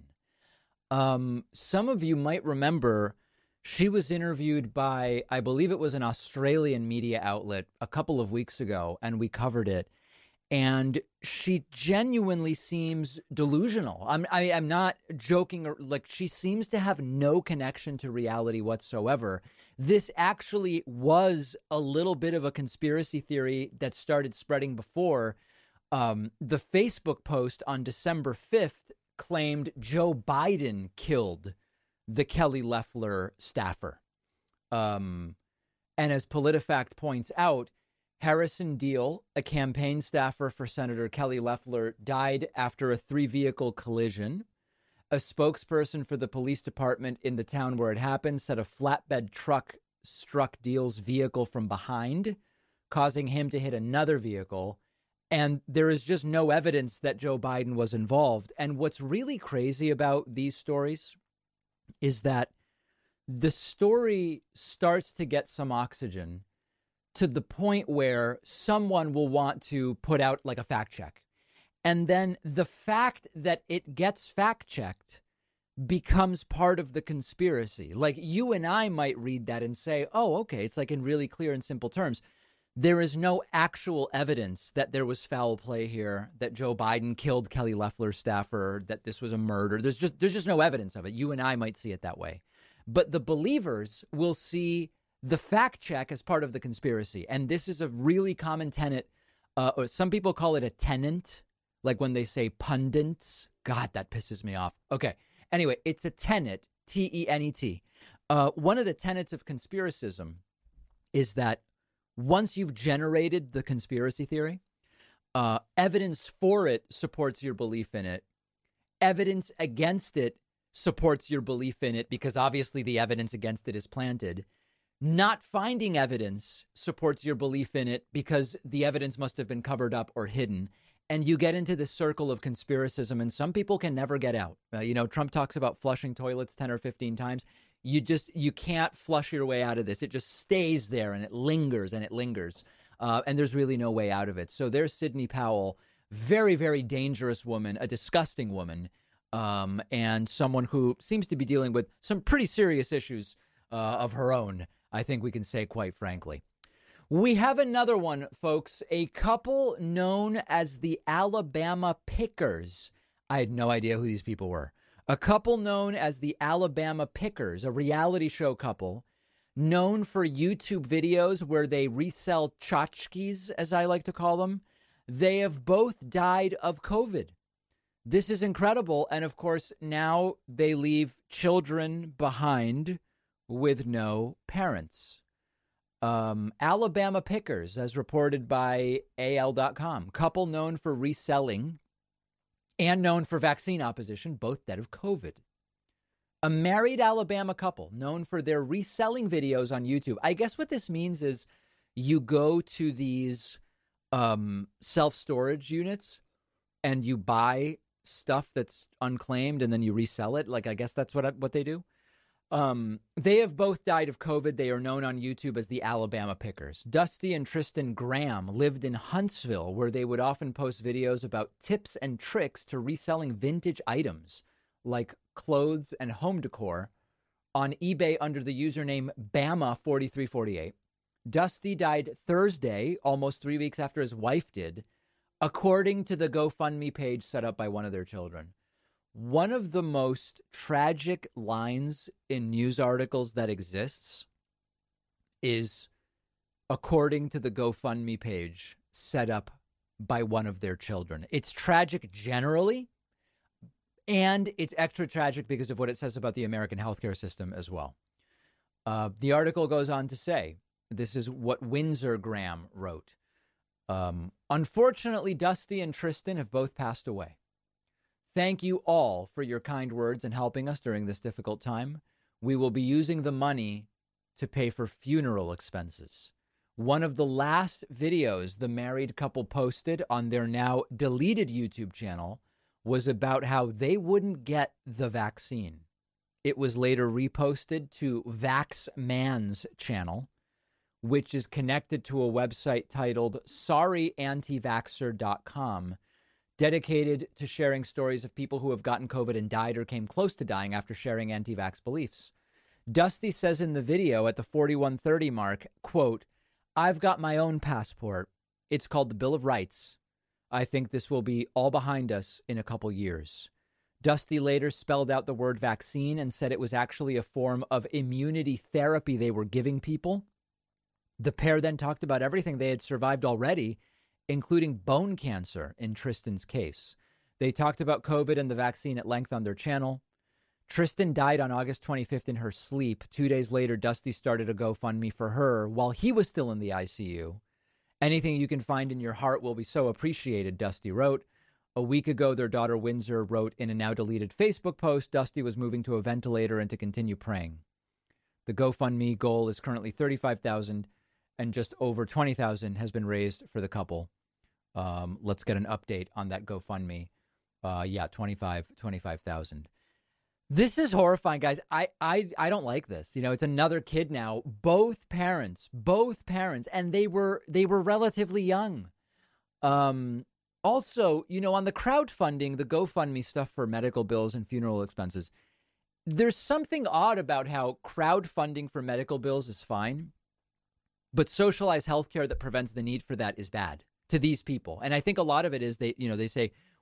Some of you might remember she was interviewed by, I believe it was an Australian media outlet a couple of weeks ago, and we covered it. And she genuinely seems delusional. I'm not joking. Like, she seems to have no connection to reality whatsoever. This actually was a little bit of a conspiracy theory that started spreading before. The Facebook post on December 5th claimed Joe Biden killed the Kelly Loeffler staffer. And as PolitiFact points out, Harrison Deal, a campaign staffer for Senator Kelly Loeffler, died after a 3-vehicle collision. A spokesperson for the police department in the town where it happened said a flatbed truck struck Deal's vehicle from behind, causing him to hit another vehicle. And there is just no evidence that Joe Biden was involved. And what's really crazy about these stories is that the story starts to get some oxygen to the point where someone will want to put out like a fact check. And then the fact that it gets fact checked becomes part of the conspiracy. Like, you and I might read that and say, oh, okay, it's like in really clear and simple terms. There is no actual evidence that there was foul play here, that Joe Biden killed Kelly Loeffler's staffer, that this was a murder. There's just no evidence of it. You and I might see it that way. but the believers will see the fact check as part of the conspiracy. And this is a really common tenet, or some people call it a tenant, like when they say pundits. God, that pisses me off. Okay. Anyway, it's a tenet, T-E-N-E-T. One of the tenets of conspiracism is that once you've generated the conspiracy theory, evidence for it supports your belief in it. Evidence against it supports your belief in it because obviously the evidence against it is planted. Not finding evidence supports your belief in it because the evidence must have been covered up or hidden. And you get into this circle of conspiracism, and some people can never get out. Trump talks about flushing toilets 10 or 15 times. You can't flush your way out of this. It just stays there and it lingers and it lingers. And there's really no way out of it. So there's Sidney Powell, very, very dangerous woman, a disgusting woman, and someone who seems to be dealing with some pretty serious issues of her own, I think we can say, quite frankly. We have another one, folks, a couple known as the Alabama Pickers. I had no idea who these people were. A couple known as the Alabama Pickers, a reality show couple known for YouTube videos where they resell tchotchkes, as I like to call them. They have both died of COVID. This is incredible. And of course, now they leave children behind with no parents. Alabama Pickers, as reported by AL.com, couple known for reselling and known for vaccine opposition, both dead of COVID. A married Alabama couple known for their reselling videos on YouTube. I guess what this means is you go to these self-storage units and you buy stuff that's unclaimed and then you resell it. Like, I guess that's what they do. They have both died of COVID. They are known on YouTube as the Alabama Pickers. Dusty and Tristan Graham lived in Huntsville, where they would often post videos about tips and tricks to reselling vintage items like clothes and home decor on eBay under the username Bama4348. Dusty died Thursday, almost 3 weeks after his wife did, according to the GoFundMe page set up by one of their children. One of the most tragic lines in news articles that exists is according to the GoFundMe page set up by one of their children. It's tragic generally, and it's extra tragic because of what it says about the American healthcare system as well. The article goes on to say, this is what Windsor Graham wrote. Unfortunately, Dusty and Tristan have both passed away. Thank you all for your kind words and helping us during this difficult time. We will be using the money to pay for funeral expenses. One of the last videos the married couple posted on their now deleted YouTube channel was about how they wouldn't get the vaccine. It was later reposted to VaxMan's channel, which is connected to a website titled SorryAntiVaxxer.com, dedicated to sharing stories of people who have gotten COVID and died or came close to dying after sharing anti-vax beliefs. Dusty says in the video at the 41:30 mark, quote, "I've got my own passport. It's called the Bill of Rights. I think this will be all behind us in a couple years." Dusty later spelled out the word vaccine and said it was actually a form of immunity therapy they were giving people. The pair then talked about everything they had survived already, including bone cancer in Tristan's case. They talked about COVID and the vaccine at length on their channel. Tristan died on August 25th in her sleep. 2 days later, Dusty started a GoFundMe for her while he was still in the ICU. Anything you can find in your heart will be so appreciated, Dusty wrote. A week ago, their daughter Windsor wrote in a now deleted Facebook post, Dusty was moving to a ventilator and to continue praying. The GoFundMe goal is currently $35,000 and just over $20,000 has been raised for the couple. Let's get an update on that GoFundMe. 25,000. This is horrifying, guys. I don't like this. You know, it's another kid now. Both parents, and they were relatively young. Also, you know, on the crowdfunding, the GoFundMe stuff for medical bills and funeral expenses, there's something odd about how crowdfunding for medical bills is fine, but socialized healthcare that prevents the need for that is bad to these people. And I think a lot of it is they say,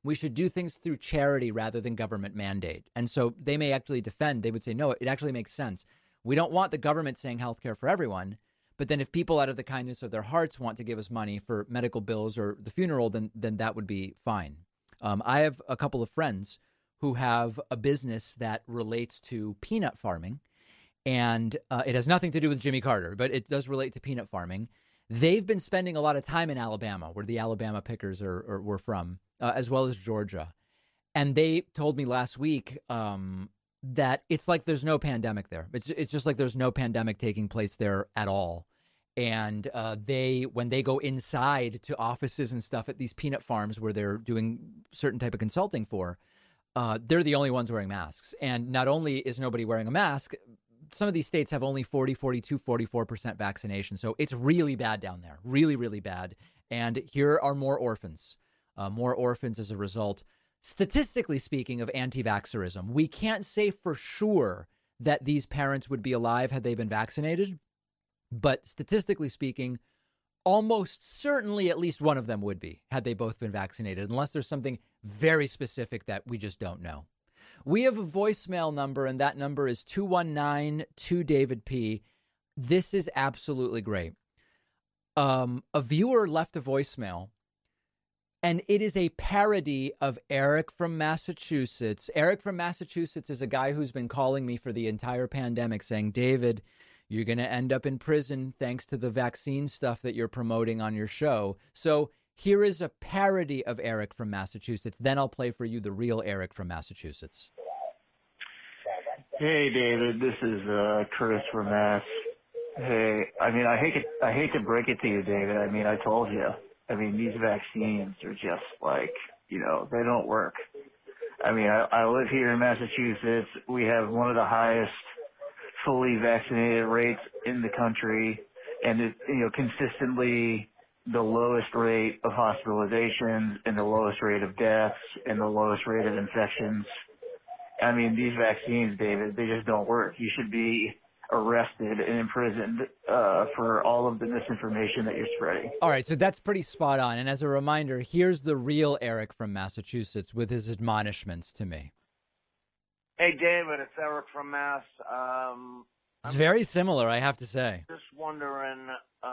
We should do things through charity rather than government mandate. And so they may actually defend. They would say, no, it actually makes sense. We don't want the government saying healthcare for everyone. But then if people out of the kindness of their hearts want to give us money for medical bills or the funeral, then that would be fine. I have a couple of friends who have a business that relates to peanut farming. And it has nothing to do with Jimmy Carter, but it does relate to peanut farming. They've been spending a lot of time in Alabama, where the Alabama pickers were from, as well as Georgia. And they told me last week that it's like there's no pandemic there. It's just like there's no pandemic taking place there at all. And when they go inside to offices and stuff at these peanut farms where they're doing certain type of consulting for, they're the only ones wearing masks. And not only is nobody wearing a mask, some of these states have only 40, 42, 44% vaccination. So it's really bad down there, really, really bad. And here are more orphans as a result. Statistically speaking, of anti-vaxxerism, we can't say for sure that these parents would be alive had they been vaccinated. But statistically speaking, almost certainly at least one of them would be had they both been vaccinated, unless there's something very specific that we just don't know. We have a voicemail number, and that number is 219-2-DAVID-P. This is absolutely great. A viewer left a voicemail, and it is a parody of Eric from Massachusetts. Eric from Massachusetts is a guy who's been calling me for the entire pandemic saying, David, you're going to end up in prison thanks to the vaccine stuff that you're promoting on your show. So here is a parody of Eric from Massachusetts. Then I'll play for you the real Eric from Massachusetts. Hey, David, this is Curtis from Mass. Hey, I mean, I hate to break it to you, David. I mean, I told you. I mean, these vaccines are just like, they don't work. I mean, I live here in Massachusetts. We have one of the highest fully vaccinated rates in the country, and it's, consistently the lowest rate of hospitalizations and the lowest rate of deaths and the lowest rate of infections. I mean, these vaccines, David, they just don't work. You should be arrested and imprisoned for all of the misinformation that you're spreading. All right, so that's pretty spot on. And as a reminder, here's the real Eric from Massachusetts with his admonishments to me. Hey, David, it's Eric from Mass. It's very similar, I have to say. Just wondering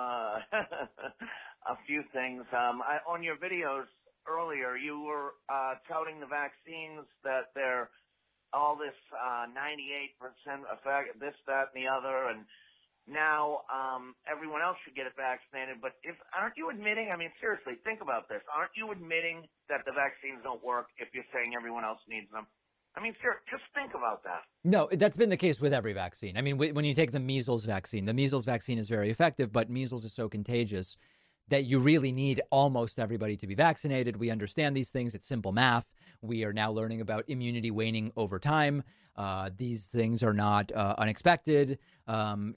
a few things. On your videos earlier, you were touting the vaccines, that they're all this 98% effect, this, that, and the other, and now everyone else should get it vaccinated. But aren't you admitting, I mean, seriously, think about this. Aren't you admitting that the vaccines don't work if you're saying everyone else needs them? I mean, just think about that. No, that's been the case with every vaccine. I mean, when you take the measles vaccine is very effective, but measles is so contagious that you really need almost everybody to be vaccinated. We understand these things. It's simple math. We are now learning about immunity waning over time. These things are not unexpected. But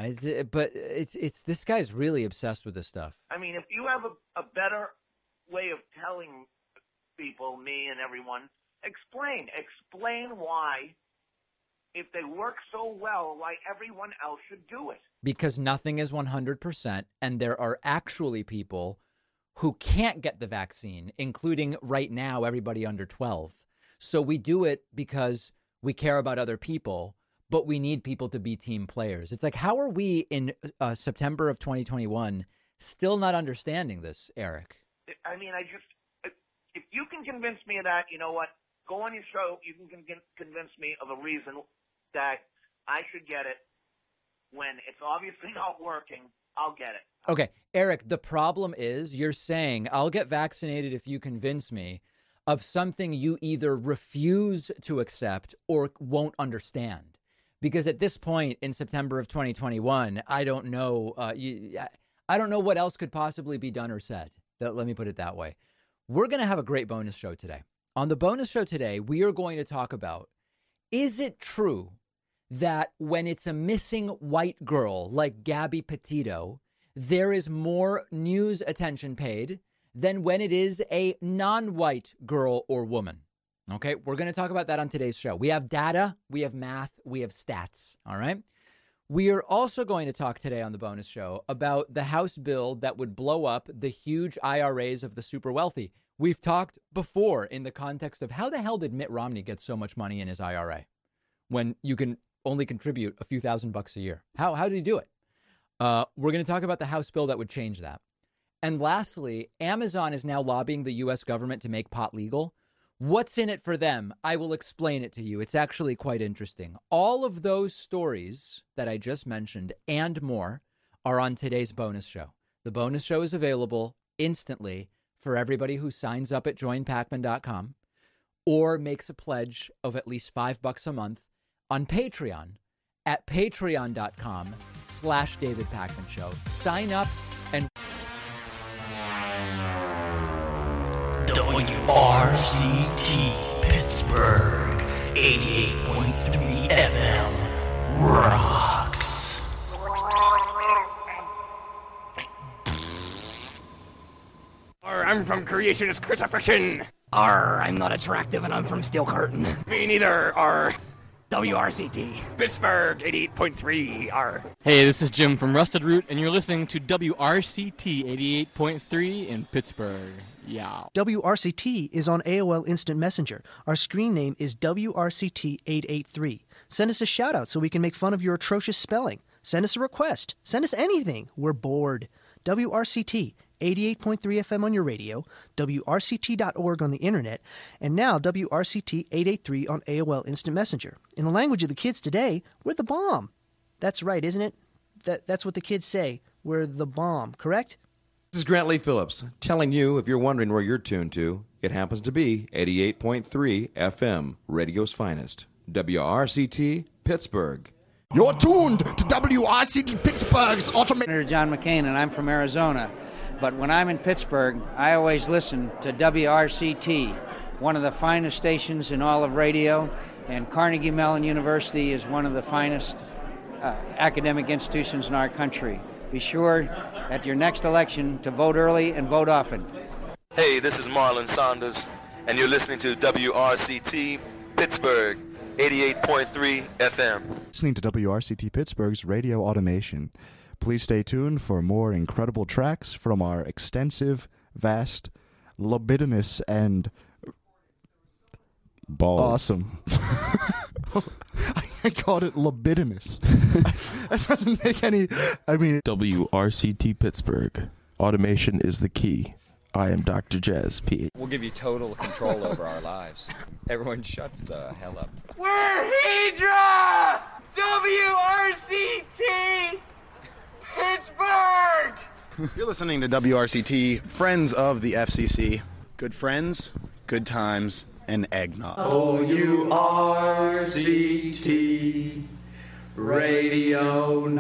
it's this guy's really obsessed with this stuff. I mean, if you have a better way of telling people, me and everyone, explain why, if they work so well, why everyone else should do it. Because nothing is 100%, and there are actually people who can't get the vaccine, including right now everybody under 12. So we do it because we care about other people, but we need people to be team players. It's like, how are we in September of 2021 still not understanding this, Eric? I mean, if you can convince me of that, you know what? Go on your show. You can convince me of a reason that I should get it. When it's obviously not working, I'll get it. Okay, Eric, the problem is you're saying I'll get vaccinated if you convince me of something you either refuse to accept or won't understand. Because at this point in September of 2021, I don't know. I don't know what else could possibly be done or said. Let me put it that way. We're going to have a great bonus show today. On the bonus show today, we are going to talk about, is it true that when it's a missing white girl like Gabby Petito, there is more news attention paid than when it is a non-white girl or woman? Okay, we're going to talk about that on today's show. We have data, we have math, we have stats, all right? We are also going to talk today on the bonus show about the House bill that would blow up the huge IRAs of the super wealthy. We've talked before in the context of how the hell did Mitt Romney get so much money in his IRA when you can only contribute a few $1,000s a year? How did he do it? We're going to talk about the House bill that would change that. And lastly, Amazon is now lobbying the U.S. government to make pot legal. What's in it for them? I will explain it to you. It's actually quite interesting. All of those stories that I just mentioned and more are on today's bonus show. The bonus show is available instantly for everybody who signs up at joinpacman.com or makes a pledge of at least $5 a month on Patreon at patreon.com/David Pakman Show. Sign up and WRCT Pittsburgh 88.3 FM rocks. I'm from Creationist Crucifixion. I'm not attractive and I'm from Steel Curtain. Me neither. WRCT Pittsburgh 88.3. Hey, this is Jim from Rusted Root, and you're listening to WRCT 88.3 in Pittsburgh. Yeah. WRCT is on AOL Instant Messenger. Our screen name is WRCT883. Send us a shout out so we can make fun of your atrocious spelling. Send us a request. Send us anything. We're bored. WRCT 88.3 FM on your radio, WRCT.org on the internet, and now WRCT 883 on AOL Instant Messenger. In the language of the kids today, we're the bomb. That's right, isn't it? That's what the kids say. We're the bomb, correct? This is Grant Lee Phillips telling you, if you're wondering where you're tuned to, it happens to be 88.3 FM, radio's finest, WRCT Pittsburgh. You're tuned to WRCT Pittsburgh's automated. John McCain, and I'm from Arizona. But when I'm in Pittsburgh, I always listen to WRCT, one of the finest stations in all of radio, and Carnegie Mellon University is one of the finest academic institutions in our country. Be sure at your next election to vote early and vote often. Hey, this is Marlon Saunders, and you're listening to WRCT Pittsburgh 88.3 FM. Listening to WRCT Pittsburgh's Radio Automation. Please stay tuned for more incredible tracks from our extensive, vast, libidinous, and balls. Awesome. I called it libidinous. That doesn't make any... WRCT Pittsburgh. Automation is the key. I am Dr. Jazz, P. We'll give you total control over our lives. Everyone shuts the hell up. We're Hydra! WRCT! Pittsburgh! You're listening to WRCT, Friends of the FCC. Good friends, good times, and eggnog. WRCT Radio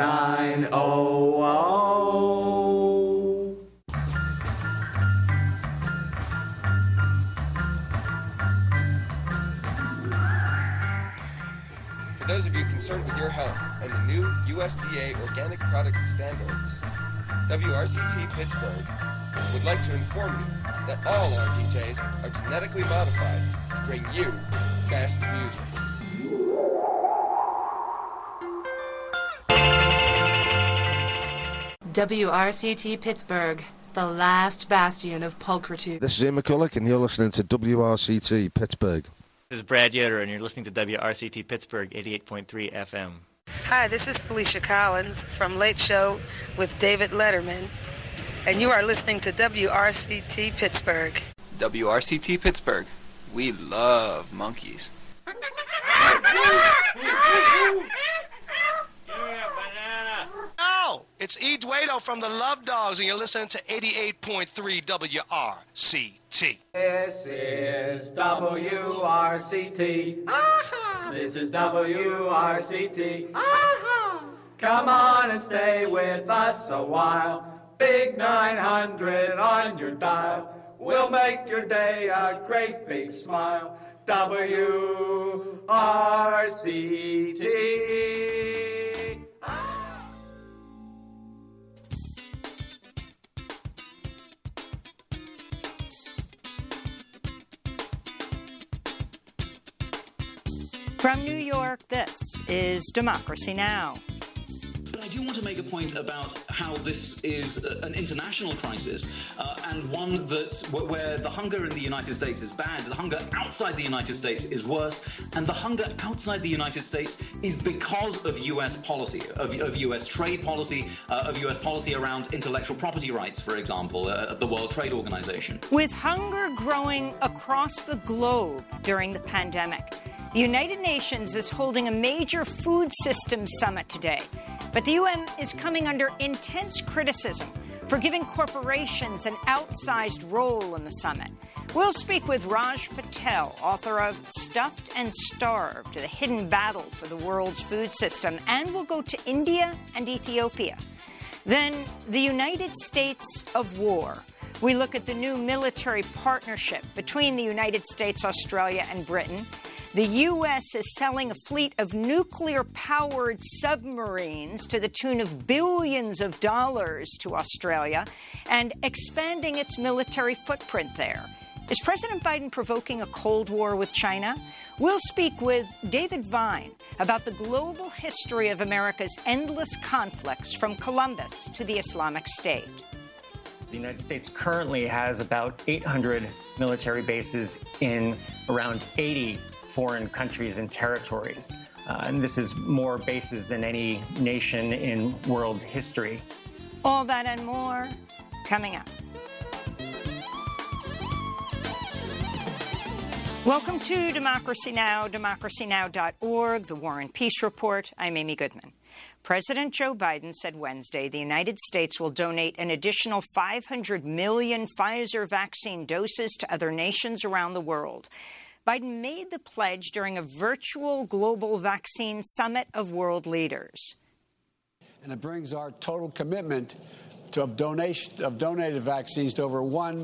900. For those of you concerned with your health and the new USDA organic product standards, WRCT Pittsburgh would like to inform you that all our DJs are genetically modified to bring you the best music. WRCT Pittsburgh, the last bastion of pulchritude. This is Ian McCulloch, and you're listening to WRCT Pittsburgh. This is Brad Yoder, and you're listening to WRCT Pittsburgh 88.3 FM. Hi, this is Felicia Collins from Late Show with David Letterman, and you are listening to WRCT Pittsburgh. WRCT Pittsburgh. We love monkeys. Oh, it's E. Duedo from the Love Dogs, and you're listening to 88.3 WRCT. This is WRCT. Aha! This is WRCT. Aha! Come on and stay with us a while. Big 900 on your dial. We'll make your day a great big smile. WRCT. From New York, this is Democracy Now! do want to make a point about how this is an international crisis and one that where the hunger in the United States is bad, the hunger outside the United States is worse, and the hunger outside the United States is because of U.S. policy, of U.S. trade policy, of U.S. policy around intellectual property rights, for example, at the World Trade Organization. With hunger growing across the globe during the pandemic, the United Nations is holding a major food systems summit today. But the UN is coming under intense criticism for giving corporations an outsized role in the summit. We'll speak with Raj Patel, author of Stuffed and Starved, The Hidden Battle for the World's Food System, and we'll go to India and Ethiopia. Then, the United States of War. We look at the new military partnership between the United States, Australia, and Britain. The U.S. is selling a fleet of nuclear-powered submarines to the tune of billions of dollars to Australia and expanding its military footprint there. Is President Biden provoking a Cold War with China? We'll speak with David Vine about the global history of America's endless conflicts from Columbus to the Islamic State. The United States currently has about 800 military bases in around 80 foreign countries and territories. And this is more bases than any nation in world history. All that and more coming up. Welcome to Democracy Now!, democracynow.org, the War and Peace Report. I'm Amy Goodman. President Joe Biden said Wednesday the United States will donate an additional 500 million Pfizer vaccine doses to other nations around the world. Biden made the pledge during a virtual global vaccine summit of world leaders. And it brings our total commitment of donated vaccines to over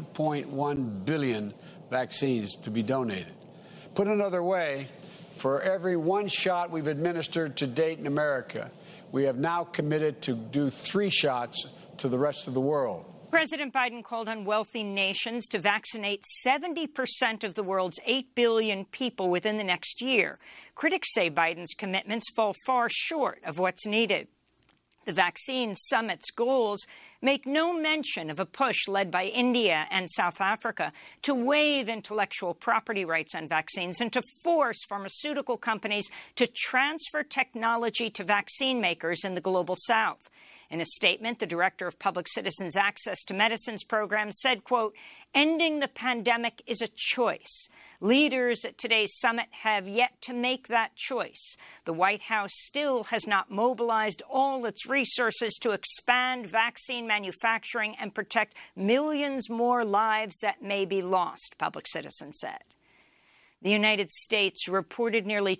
1.1 billion vaccines to be donated. Put another way, for every one shot we've administered to date in America, we have now committed to do 3 shots to the rest of the world. President Biden called on wealthy nations to vaccinate 70% of the world's 8 billion people within the next year. Critics say Biden's commitments fall far short of what's needed. The vaccine summit's goals make no mention of a push led by India and South Africa to waive intellectual property rights on vaccines and to force pharmaceutical companies to transfer technology to vaccine makers in the global South. In a statement, the director of Public Citizens Access to Medicines program said, quote, ending the pandemic is a choice. Leaders at today's summit have yet to make that choice. The White House still has not mobilized all its resources to expand vaccine manufacturing and protect millions more lives that may be lost, Public Citizen said. The United States reported nearly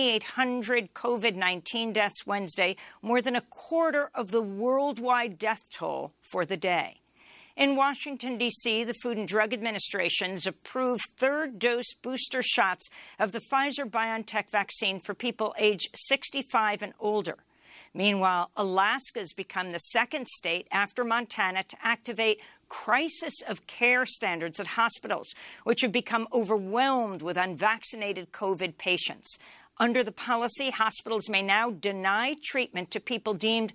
2,800 COVID-19 deaths Wednesday, more than a quarter of the worldwide death toll for the day. In Washington, D.C., the Food and Drug Administration's approved third-dose booster shots of the Pfizer-BioNTech vaccine for people aged 65 and older. Meanwhile, Alaska's become the second state after Montana to activate crisis of care standards at hospitals, which have become overwhelmed with unvaccinated COVID patients. Under the policy, hospitals may now deny treatment to people deemed